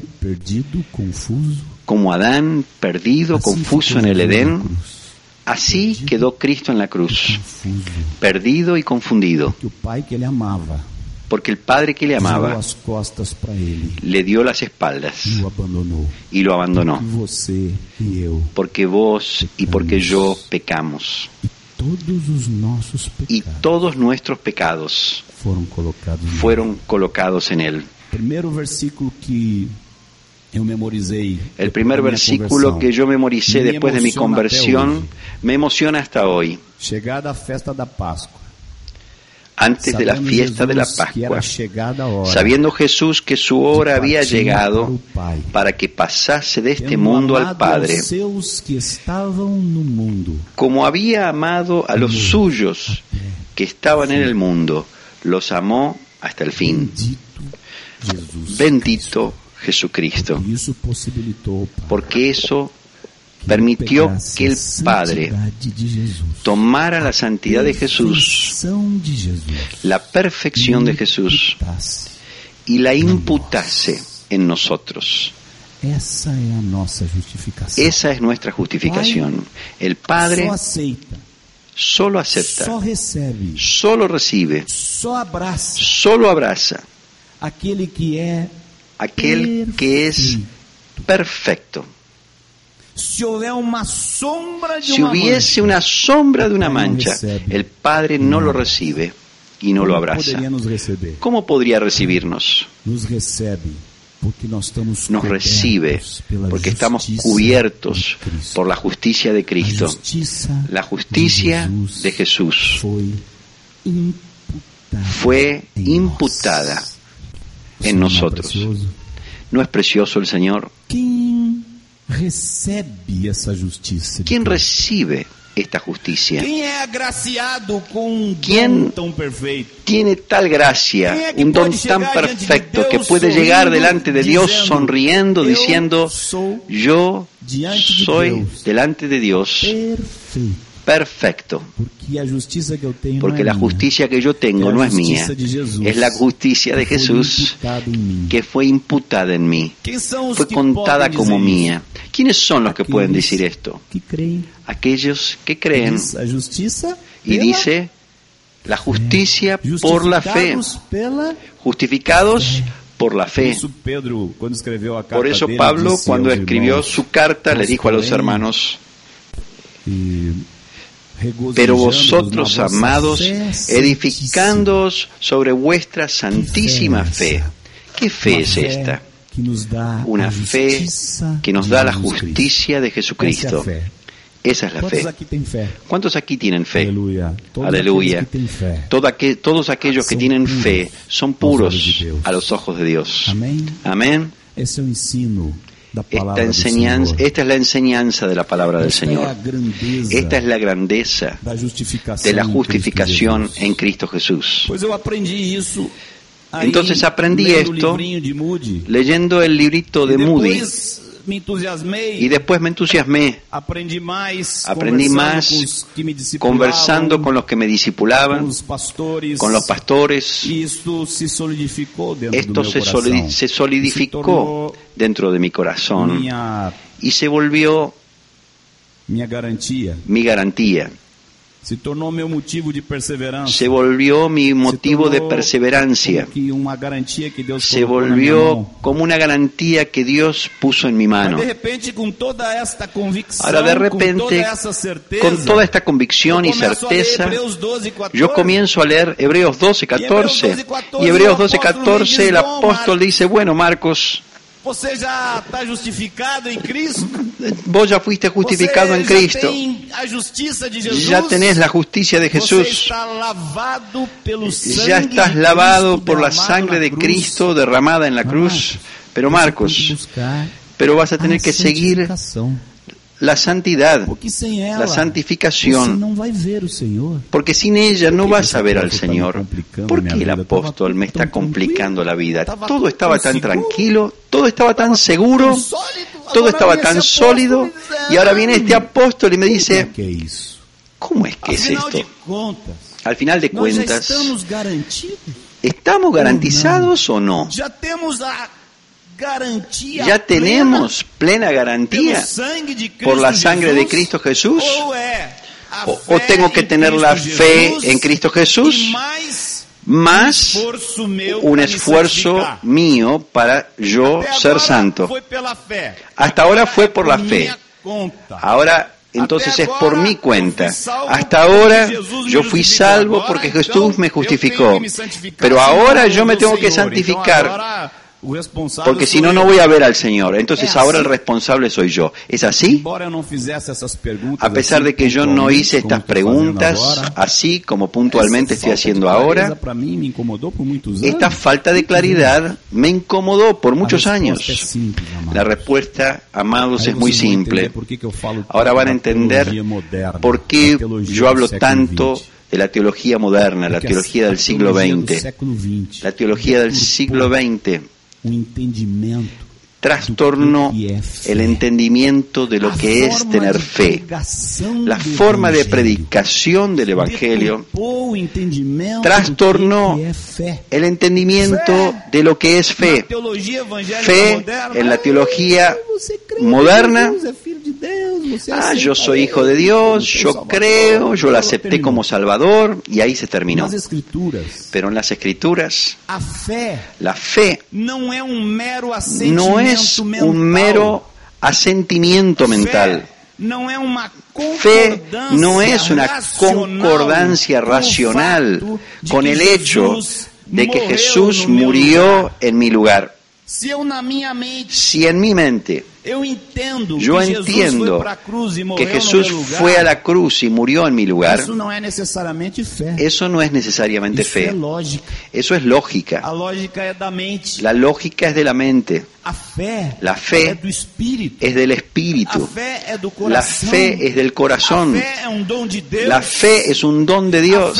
Como Adán, perdido, confuso en el Edén, así quedó Cristo en la cruz, perdido y confundido, porque el Padre que le amaba le dio las espaldas y lo abandonó, porque vos y porque yo pecamos, y todos nuestros pecados fueron colocados en Él. El primer versículo que yo memoricé después de mi conversión me emociona hasta hoy. Antes de la fiesta de la Pascua, sabiendo Jesús que su hora había llegado para que pasase de este mundo al Padre, como había amado a los suyos que estaban en el mundo, los amó hasta el fin. Bendito Jesucristo, porque eso permitió que el Padre tomara la santidad de Jesús, la perfección de Jesús, y la imputase en nosotros. Esa es nuestra justificación. El Padre solo acepta, solo recibe, solo abraza aquel que es perfecto. Si hubiese una sombra de una mancha, el Padre no lo recibe y no lo abraza. ¿Cómo podría recibirnos? Nos recibe porque estamos cubiertos por la justicia de Cristo. La justicia de Jesús fue imputada en nosotros. ¿No es precioso el Señor? ¿Quién recibe esta justicia? ¿Quién tiene tal gracia, un don tan perfecto que puede llegar delante de Dios sonriendo, diciendo: yo soy delante de Dios perfecto? Porque la justicia que yo tengo no es mía, es la justicia de Jesús que fue imputada en mí, fue contada como mía. ¿Quiénes son los que pueden decir esto? Aquellos que creen. Y dice: la justicia por la fe, justificados por la fe. Por eso Pablo, cuando escribió su carta, le dijo a los hermanos: pero vosotros, amados, edificándoos sobre vuestra santísima fe. ¿Qué fe es esta? Una fe que nos da la justicia de Jesucristo. Esa es la fe. ¿Cuántos aquí tienen fe? Aleluya. Todos aquellos que tienen fe son puros a los ojos de Dios. Amén. Esta, enseñanza, esta es la enseñanza de la palabra del Señor. Esta es la grandeza de la justificación en Cristo Jesús. Entonces aprendí esto leyendo el librito de Moody. Y después me entusiasmé. Aprendí más conversando con los que me discipulaban, con los pastores. Esto se solidificó dentro de mi corazón minha, y se volvió minha garantia. mi garantía. Se tornou meu motivo de perseverança. Se volvió mi motivo de perseverancia. Que uma garantia que Deus se volvió como una garantía que Dios puso en mi mano. De repente, con toda esta convicción, Ahora de repente, con toda, esa certeza, con toda esta convicción y certeza, yo comienzo a leer Hebreos doce, catorce. Y Hebreos doce, catorce, el apóstol dice, bueno, Marcos, você já está justificado em Cristo. Vos ya fuiste justificado en Cristo. A justiça de Jesus. Ya tenés la justicia de Jesús. Você está lavado pelo sangue ya estás lavado de por la sangre de Cristo derramada en la cruz. Pero Marcos, pero vas a tener que seguir la santidad, la santificación, porque sin ella no vas a ver al Señor. ¿Por qué el apóstol me está complicando la vida? Todo estaba tan tranquilo, todo estaba tan seguro, todo estaba tan sólido, y ahora viene este apóstol y me dice, ¿cómo es que es esto? Al final de cuentas, ¿estamos garantizados o no? ¿Ya tenemos plena garantía por la sangre de Cristo Jesús? ¿O, o tengo que tener la fe en Cristo Jesús más un esfuerzo mío para yo ser santo? Hasta ahora fue por la fe. Ahora entonces es por mi cuenta. Hasta ahora yo fui salvo porque Jesús me justificó. Pero ahora yo me tengo que santificar, porque si no, no voy a ver al Señor. Entonces ahora el responsable soy yo. ¿Es así? A pesar de que yo no hice estas preguntas así como puntualmente estoy haciendo ahora, esta falta de claridad me incomodó por muchos años. La respuesta, amados, es muy simple. Ahora van a entender por qué yo hablo tanto de la teología moderna, la teología del siglo veinte. La teología del siglo veinte trastornó el entendimiento de lo que es tener fe. La forma de predicación del Evangelio trastornó el entendimiento de lo que es fe. Fe en la teología moderna. Ah, yo soy hijo de Dios, yo creo, yo lo acepté como Salvador, y ahí se terminó. Pero en las Escrituras, la fe no es un mero asentimiento mental. Fe no es una concordancia racional con el hecho de que Jesús murió en mi lugar. Si en mi mente yo entiendo que Jesús fue a la cruz y murió en mi lugar, eso no es necesariamente fe. Eso es lógica. La lógica es de la mente. La fe es del espíritu. La fe es del corazón. La fe es un don de Dios.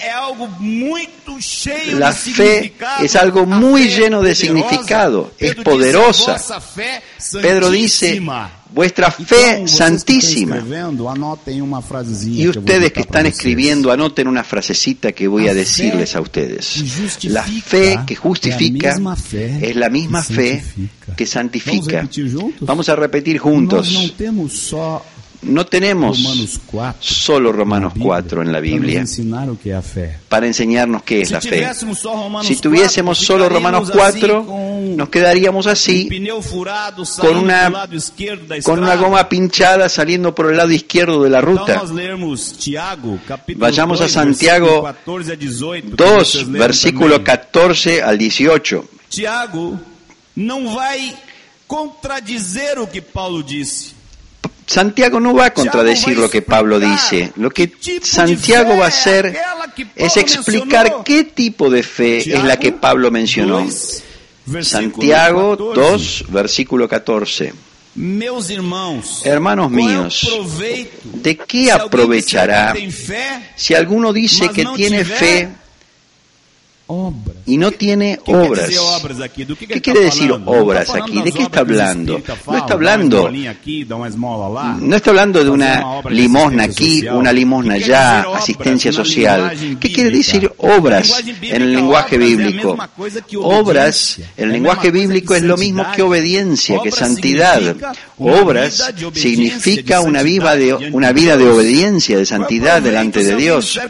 La fe es algo muy lleno de significado. Es poderosa. Pedro dice, vuestra fe santísima. Y ustedes que están escribiendo, anoten una frasecita que voy a decirles a ustedes. La fe que justifica es la misma fe que santifica. Vamos a repetir juntos. No tenemos solo Romanos cuatro en la Biblia para enseñarnos qué es la fe. Si tuviésemos solo Romanos cuatro, nos quedaríamos así, con una, con una goma pinchada saliendo por el lado izquierdo de la ruta. Vayamos a Santiago dos, versículo catorce al dieciocho. Tiago não vai contradizer o que Paulo disse. Santiago no va a contradecir lo que Pablo dice. Lo que Santiago va a hacer es explicar qué tipo de fe es la que Pablo mencionó. Santiago dos, versículo catorce. Hermanos míos, ¿de qué aprovechará si alguno dice que tiene fe, y no tiene obras. ¿Qué quiere decir obras aquí? ¿De qué está hablando? No está hablando, no está hablando de una limosna aquí, una limosna allá, asistencia social. ¿Qué quiere decir obras en el lenguaje bíblico? Obras en el lenguaje bíblico es lo mismo que obediencia, que santidad. Obras significa una vida de, una vida de obediencia, de santidad delante de Dios.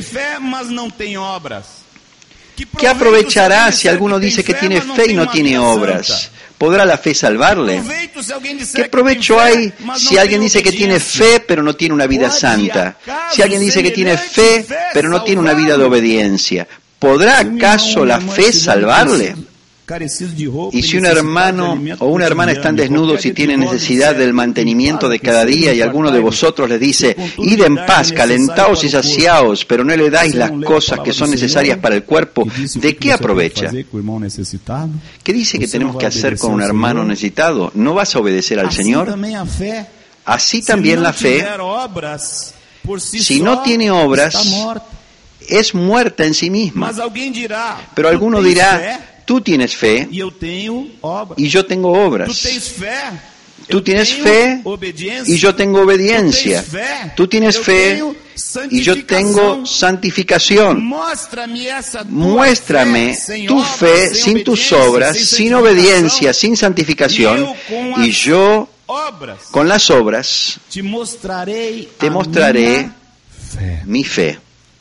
¿Qué aprovechará si alguno dice que tiene fe y no tiene obras? ¿Podrá la fe salvarle? ¿Qué provecho hay si alguien dice que tiene fe pero no tiene una vida santa? Si alguien dice que tiene fe pero no tiene una vida de obediencia, ¿podrá acaso la fe salvarle? Y si un hermano o una hermana están desnudos y tienen necesidad del mantenimiento de cada día y alguno de vosotros les dice, id en paz, calentaos y saciaos, pero no le dais las cosas que son necesarias para el cuerpo, ¿de qué aprovecha? ¿Qué dice que tenemos que hacer con un hermano necesitado? ¿No vas a obedecer al Señor? Así también la fe, si no tiene obras, es muerta en sí misma. Pero alguno dirá, tú tienes fe y yo tengo obras. Tú tienes fe y yo tengo obediencia. Tú tienes fe y yo tengo santificación. Muéstrame tu fe sin tus obras, sin obediencia, sin santificación, y yo con las obras te mostraré mi fe.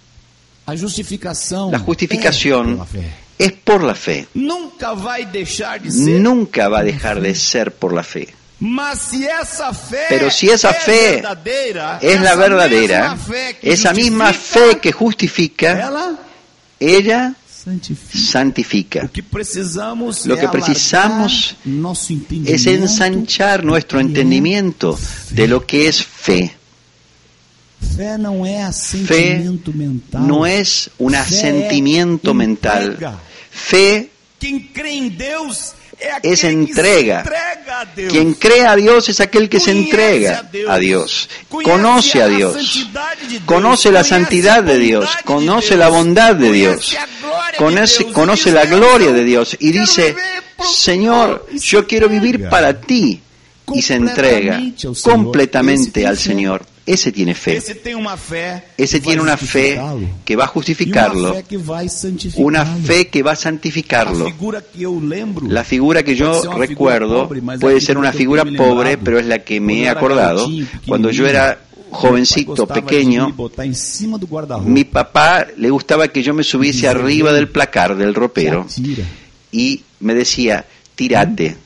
La justificación es por la fe. Nunca va a dejar de ser por la fe. Pero si esa fe es la verdadera, esa misma fe que justifica, ella santifica. Lo que precisamos es ensanchar nuestro entendimiento de lo que es fe. Fe no es un asentimiento mental. Fe es entrega. Quien cree a Dios es aquel que se entrega a Dios. Conoce a Dios. Conoce la santidad de Dios. Conoce la bondad de Dios. Conoce, conoce la gloria de Dios. Y dice, Señor, yo quiero vivir para ti. Y se entrega completamente al Señor. Ese tiene fe. Ese tiene una fe que va a justificarlo. Una fe que va a santificarlo. La figura que yo recuerdo puede ser una figura pobre, pero es la que me he acordado. Cuando yo era jovencito, pequeño, mi papá le gustaba que yo me subiese arriba del placar del ropero y me decía, tírate.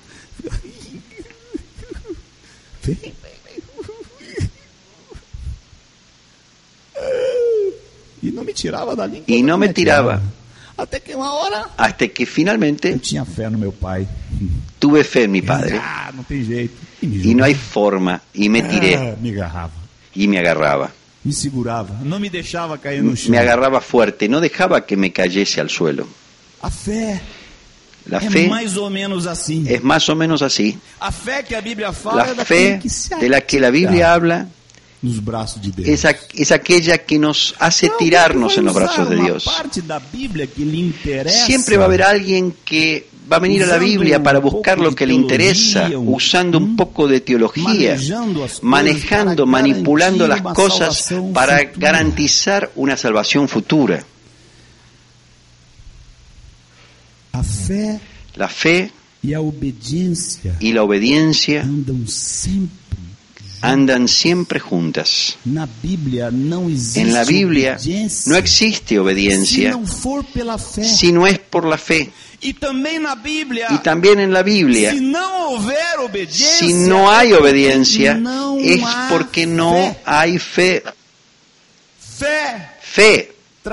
Y no me tiraba dali. Y no me tiraba. Hasta que una hora, hasta que finalmente tinha fé no meu pai. Tuve fe en mi padre. Ah, no tem jeito. Y, y no hay forma. Y me tiré. Ah, me agarraba. Y me agarraba. Me seguraba. No me dejaba caer no chão. Me agarraba fuerte. No dejaba que me cayese al suelo. A fe. La fe es más o menos así. Es más o menos así. A fe que a Biblia fala, la fe de la que la Biblia habla nos brazos de Dios. Es, a, es aquella que nos hace tirarnos en los brazos de Dios. Siempre va a haber alguien que va a venir a la Biblia para buscar lo que le interesa, usando un poco de teología, manejando, manipulando las cosas para garantizar una salvación futura. La fe y la obediencia andan siempre juntas. En la Biblia no existe obediencia si no es por la fe. Y también en la Biblia, si no hay obediencia, es porque no hay fe. Fe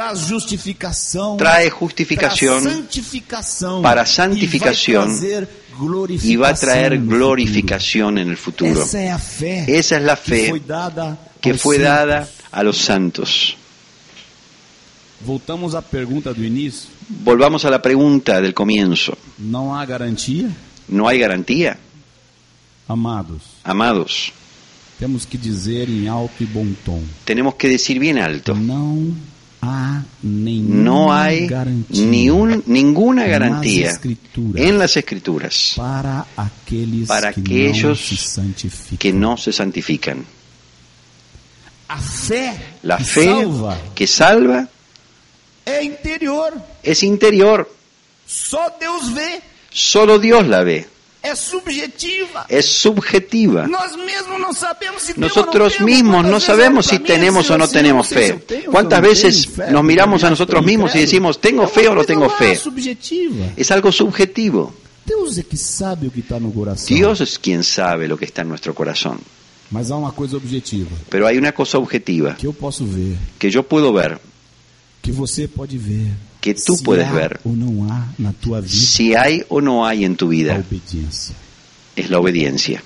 trae justificación para santificación y va a traer glorificación en el futuro. Esa es la fe que fue dada a los santos. Voltamos à pergunta do início. Volvamos a la pregunta del comienzo. ¿No hay garantía? ¿No hay garantía? Amados. Amados. Temos que dizer em alto e bom tom. Tenemos que decir bien alto. No hay No no hay ni un, ninguna garantía en las Escrituras para aquellos que no se santifican. La fe que salva es interior. Solo Dios la ve. Es subjetiva. Es subjetiva. Si Nosotros mismos no sabemos si tenemos o no tenemos fe. ¿Cuántas veces nos miramos a nosotros mismos y decimos, ¿tengo fe o no tengo fe? Es algo subjetivo. Dios es quien sabe lo que está en nuestro corazón. Pero hay una cosa objetiva que yo puedo ver, que tú puedes ver, si hay o no hay en tu vida, es la obediencia.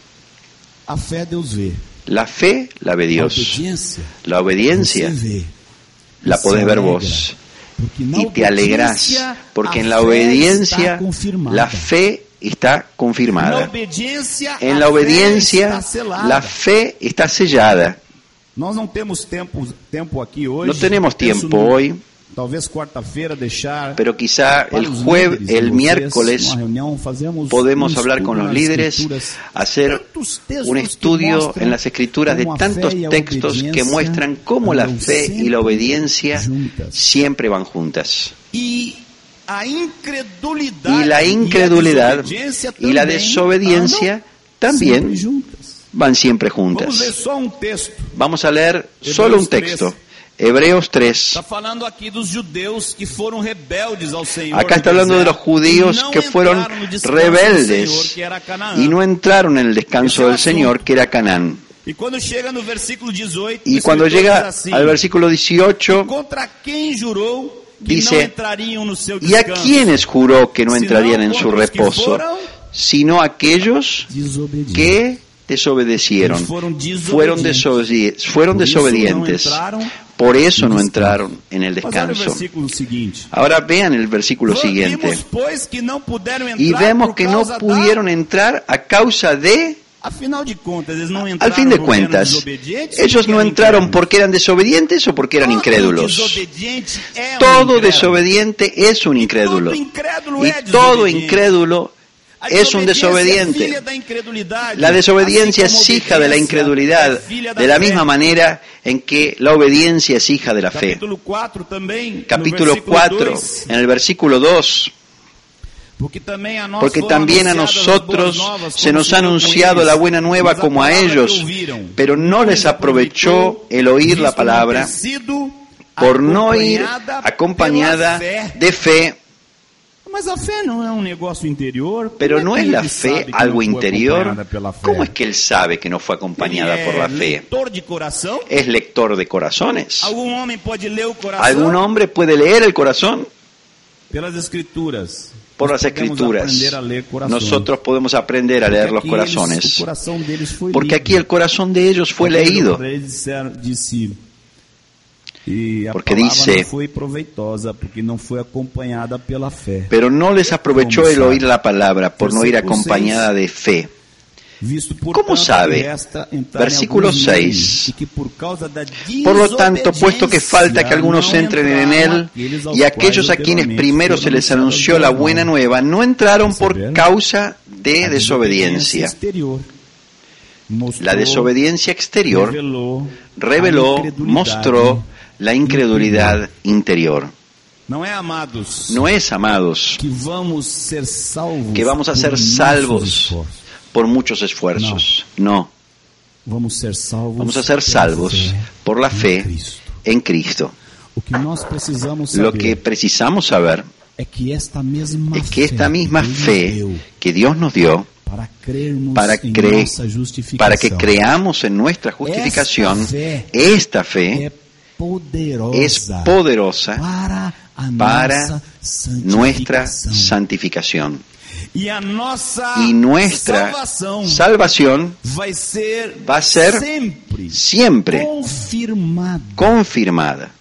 La fe la ve Dios. La obediencia la podés ver vos. Y te alegrás, porque en la obediencia la fe está confirmada. En la obediencia la fe está sellada. No tenemos tiempo hoy. Pero quizá el jueves, el miércoles, podemos hablar con los líderes, hacer un estudio en las Escrituras de tantos textos que muestran cómo la fe y la obediencia siempre van juntas. Y la incredulidad y la desobediencia también van siempre juntas. Vamos a leer solo un texto. Hebreos tres. Acá está hablando de los judíos que fueron rebeldes y no entraron en el descanso del Señor, que era Canaán. Y cuando llega al versículo dieciocho, dice, ¿y a quiénes juró que no entrarían en su reposo? Sino aquellos que desobedecieron, fueron, desobedi- fueron desobedientes. Por eso no entraron en el descanso. Ahora vean el versículo siguiente. Y vemos que no pudieron entrar a causa de... Al fin de cuentas, ellos no entraron porque eran desobedientes o porque eran incrédulos. Todo desobediente es un incrédulo. Y todo incrédulo es un desobediente. La desobediencia es hija de la incredulidad, de la misma manera en que la obediencia es hija de la fe. Capítulo cuatro, en el versículo dos. Porque también a nosotros se nos ha anunciado la buena nueva como a ellos, pero no les aprovechó el oír la palabra, por no ir acompañada de fe. Pero no es la fe algo interior. ¿Cómo es que él sabe que no fue acompañada por la fe? Es lector de corazones. ¿Algún hombre puede leer el corazón? Por las Escrituras. Nosotros podemos aprender a leer los corazones. Porque aquí el corazón de ellos fue leído. Porque dice, pero no les aprovechó el oír la palabra por no ir acompañada de fe. ¿Cómo sabe? Versículo seis. Por lo tanto, puesto que falta que algunos entren en él, y aquellos a quienes primero se les anunció la buena nueva, no entraron por causa de desobediencia. La desobediencia exterior reveló, mostró la incredulidad interior. No es, amados, que vamos a ser salvos por muchos esfuerzos. No. Vamos a ser salvos por la fe en Cristo. Lo que precisamos saber es que esta misma fe que Dios nos dio para, cre- para que creamos en nuestra justificación, esta fe es poderosa para nuestra santificación. Y nuestra salvación va a ser siempre confirmada.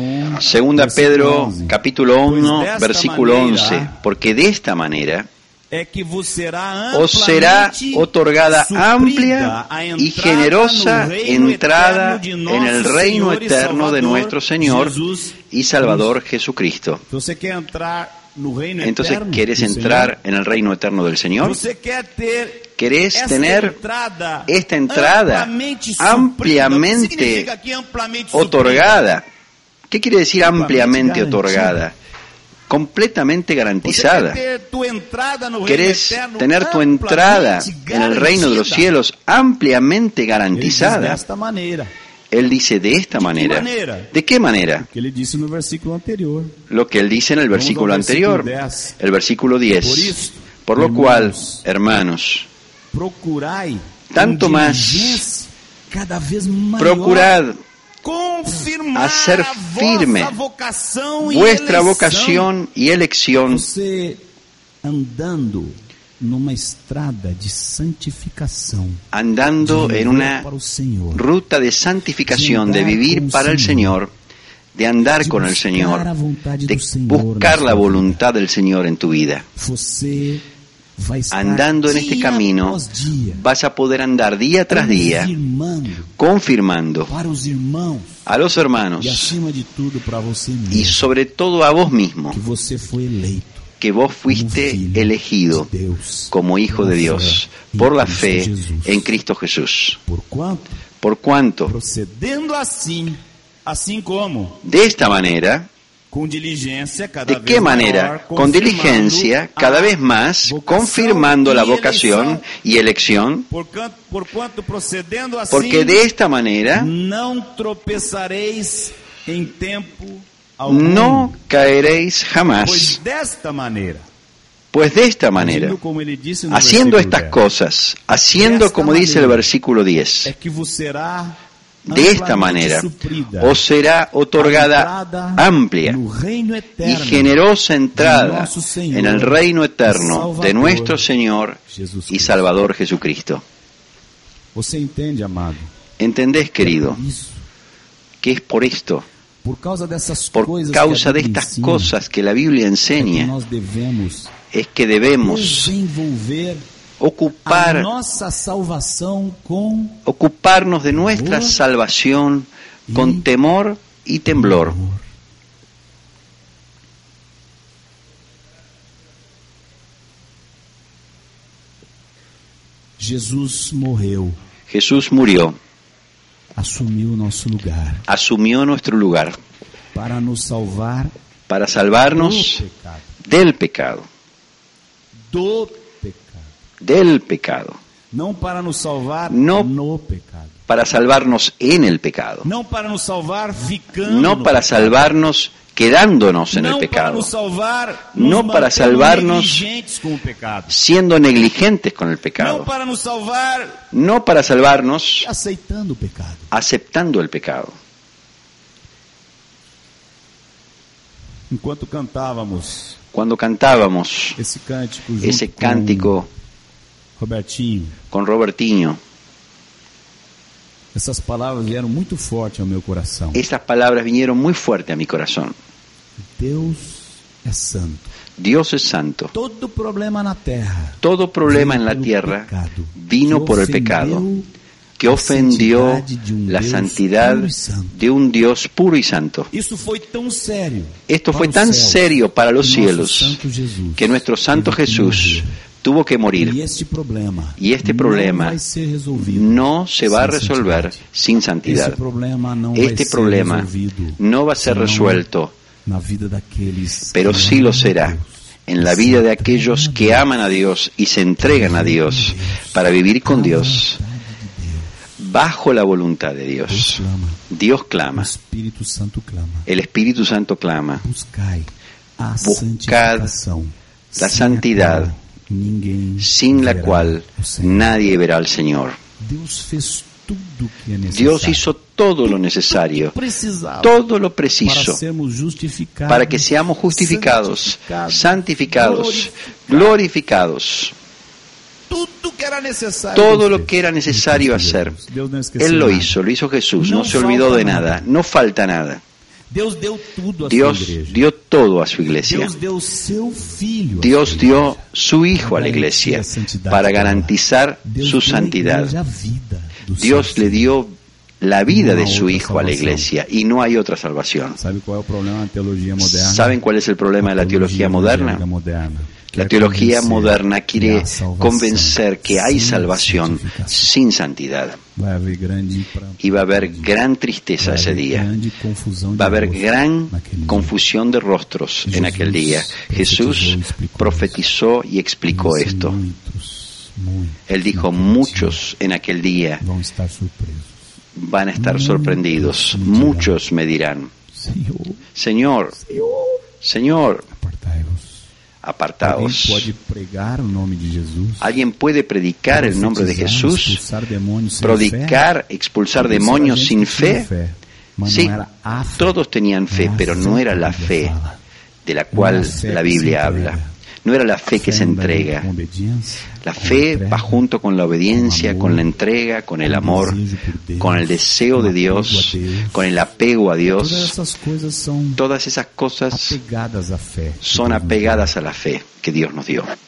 Segunda Pedro capítulo uno, versículo once. Porque de esta manera os será otorgada amplia y generosa entrada en el reino eterno de nuestro Señor y Salvador Jesucristo. Entonces, ¿quieres entrar en el reino eterno del Señor? ¿Querés tener esta entrada ampliamente otorgada? ¿Qué quiere decir ampliamente otorgada? Completamente garantizada. ¿Querés tener tu entrada en el reino de los cielos ampliamente garantizada? Él dice de esta manera. ¿De qué manera? Lo que él dice en el versículo anterior, el versículo diez. Por lo cual, hermanos, tanto más, procurad hacer firme vuestra vocación y elección, andando en una ruta de santificación, de vivir para el Señor, de andar con el Señor, de buscar la voluntad del Señor en tu vida. Andando en este camino, vas a poder andar día tras día, confirmando a los hermanos y sobre todo a vos mismo que vos fuiste elegido como hijo de Dios por la fe en Cristo Jesús. Por cuanto, de esta manera, ¿de qué manera? Con diligencia, cada vez más, confirmando la vocación y elección, porque de esta manera no caeréis jamás. Pues de esta manera, haciendo estas cosas, haciendo como dice el versículo diez, de esta manera os será otorgada amplia y generosa entrada en el reino eterno de nuestro Señor y Salvador Jesucristo. ¿Entendés, querido, que es por esto, por causa de estas cosas que la Biblia enseña, es que debemos ocupar, ocuparnos de nuestra salvación con temor y temblor? Jesús murió. Jesús murió. Asumió nuestro lugar. Asumió nuestro lugar. Para nos salvar. Para salvarnos del pecado. Do del pecado. No para nos salvar no no pecado. Para salvarnos en el pecado. No para nos salvar ficando no para salvarnos quedándonos en no el pecado. Para nos salvar, no para salvarnos con pecado. siendo negligentes con el pecado. No para nos salvar, no para salvarnos aceitando pecado. aceptando el pecado. Enquanto cantábamos, cuando cantábamos ese cántico, ese cántico Robertinho, con Robertinho, essas palavras vieram muito forte ao meu coração. Esas palabras vinieron muy fuerte a mi corazón. Deus é santo. Dios es santo. Todo problema na terra, todo problema en la tierra vino por el pecado, que ofendió la santidad de un Dios puro y santo. Esto fue tan serio, Esto fue tan serio para los cielos que nuestro Santo Jesús tuvo que morir. Y este problema, y este problema no se va a resolver sin santidad. Este problema no va a ser resuelto, pero sí lo será en la vida de aquellos que aman a Dios y se entregan a Dios para vivir con Dios bajo la voluntad de Dios. Dios clama, el Espíritu Santo clama, buscad la santidad sin la cual nadie verá al Señor. Dios hizo todo lo necesario, todo lo preciso para que seamos justificados, santificados, glorificados. Todo lo que era necesario hacer, Él lo hizo, lo hizo Jesús, no se olvidó de nada, no falta nada. Dios dio todo a su iglesia. Dios dio su Hijo a la iglesia para garantizar su santidad. Dios le dio la vida de su Hijo a la iglesia y no hay otra salvación. ¿Saben cuál es el problema de la teología moderna? La teología moderna quiere convencer que hay salvación sin santidad. Y va a haber gran tristeza ese día. Va a haber gran confusión de rostros en aquel día. Jesús profetizó y explicó esto. Él dijo, muchos en aquel día van a estar sorprendidos. Muchos me dirán, Señor, Señor, apartaos. ¿Alguien puede predicar el nombre de Jesús? ¿Predicar, expulsar demonios sin fe? Sí, todos tenían fe, pero no era la fe de la cual la Biblia habla. No era la fe que se entrega. La fe va junto con la obediencia, con la entrega, con el amor, con el deseo de Dios, con el apego a Dios. Todas esas cosas son apegadas a la fe que Dios nos dio.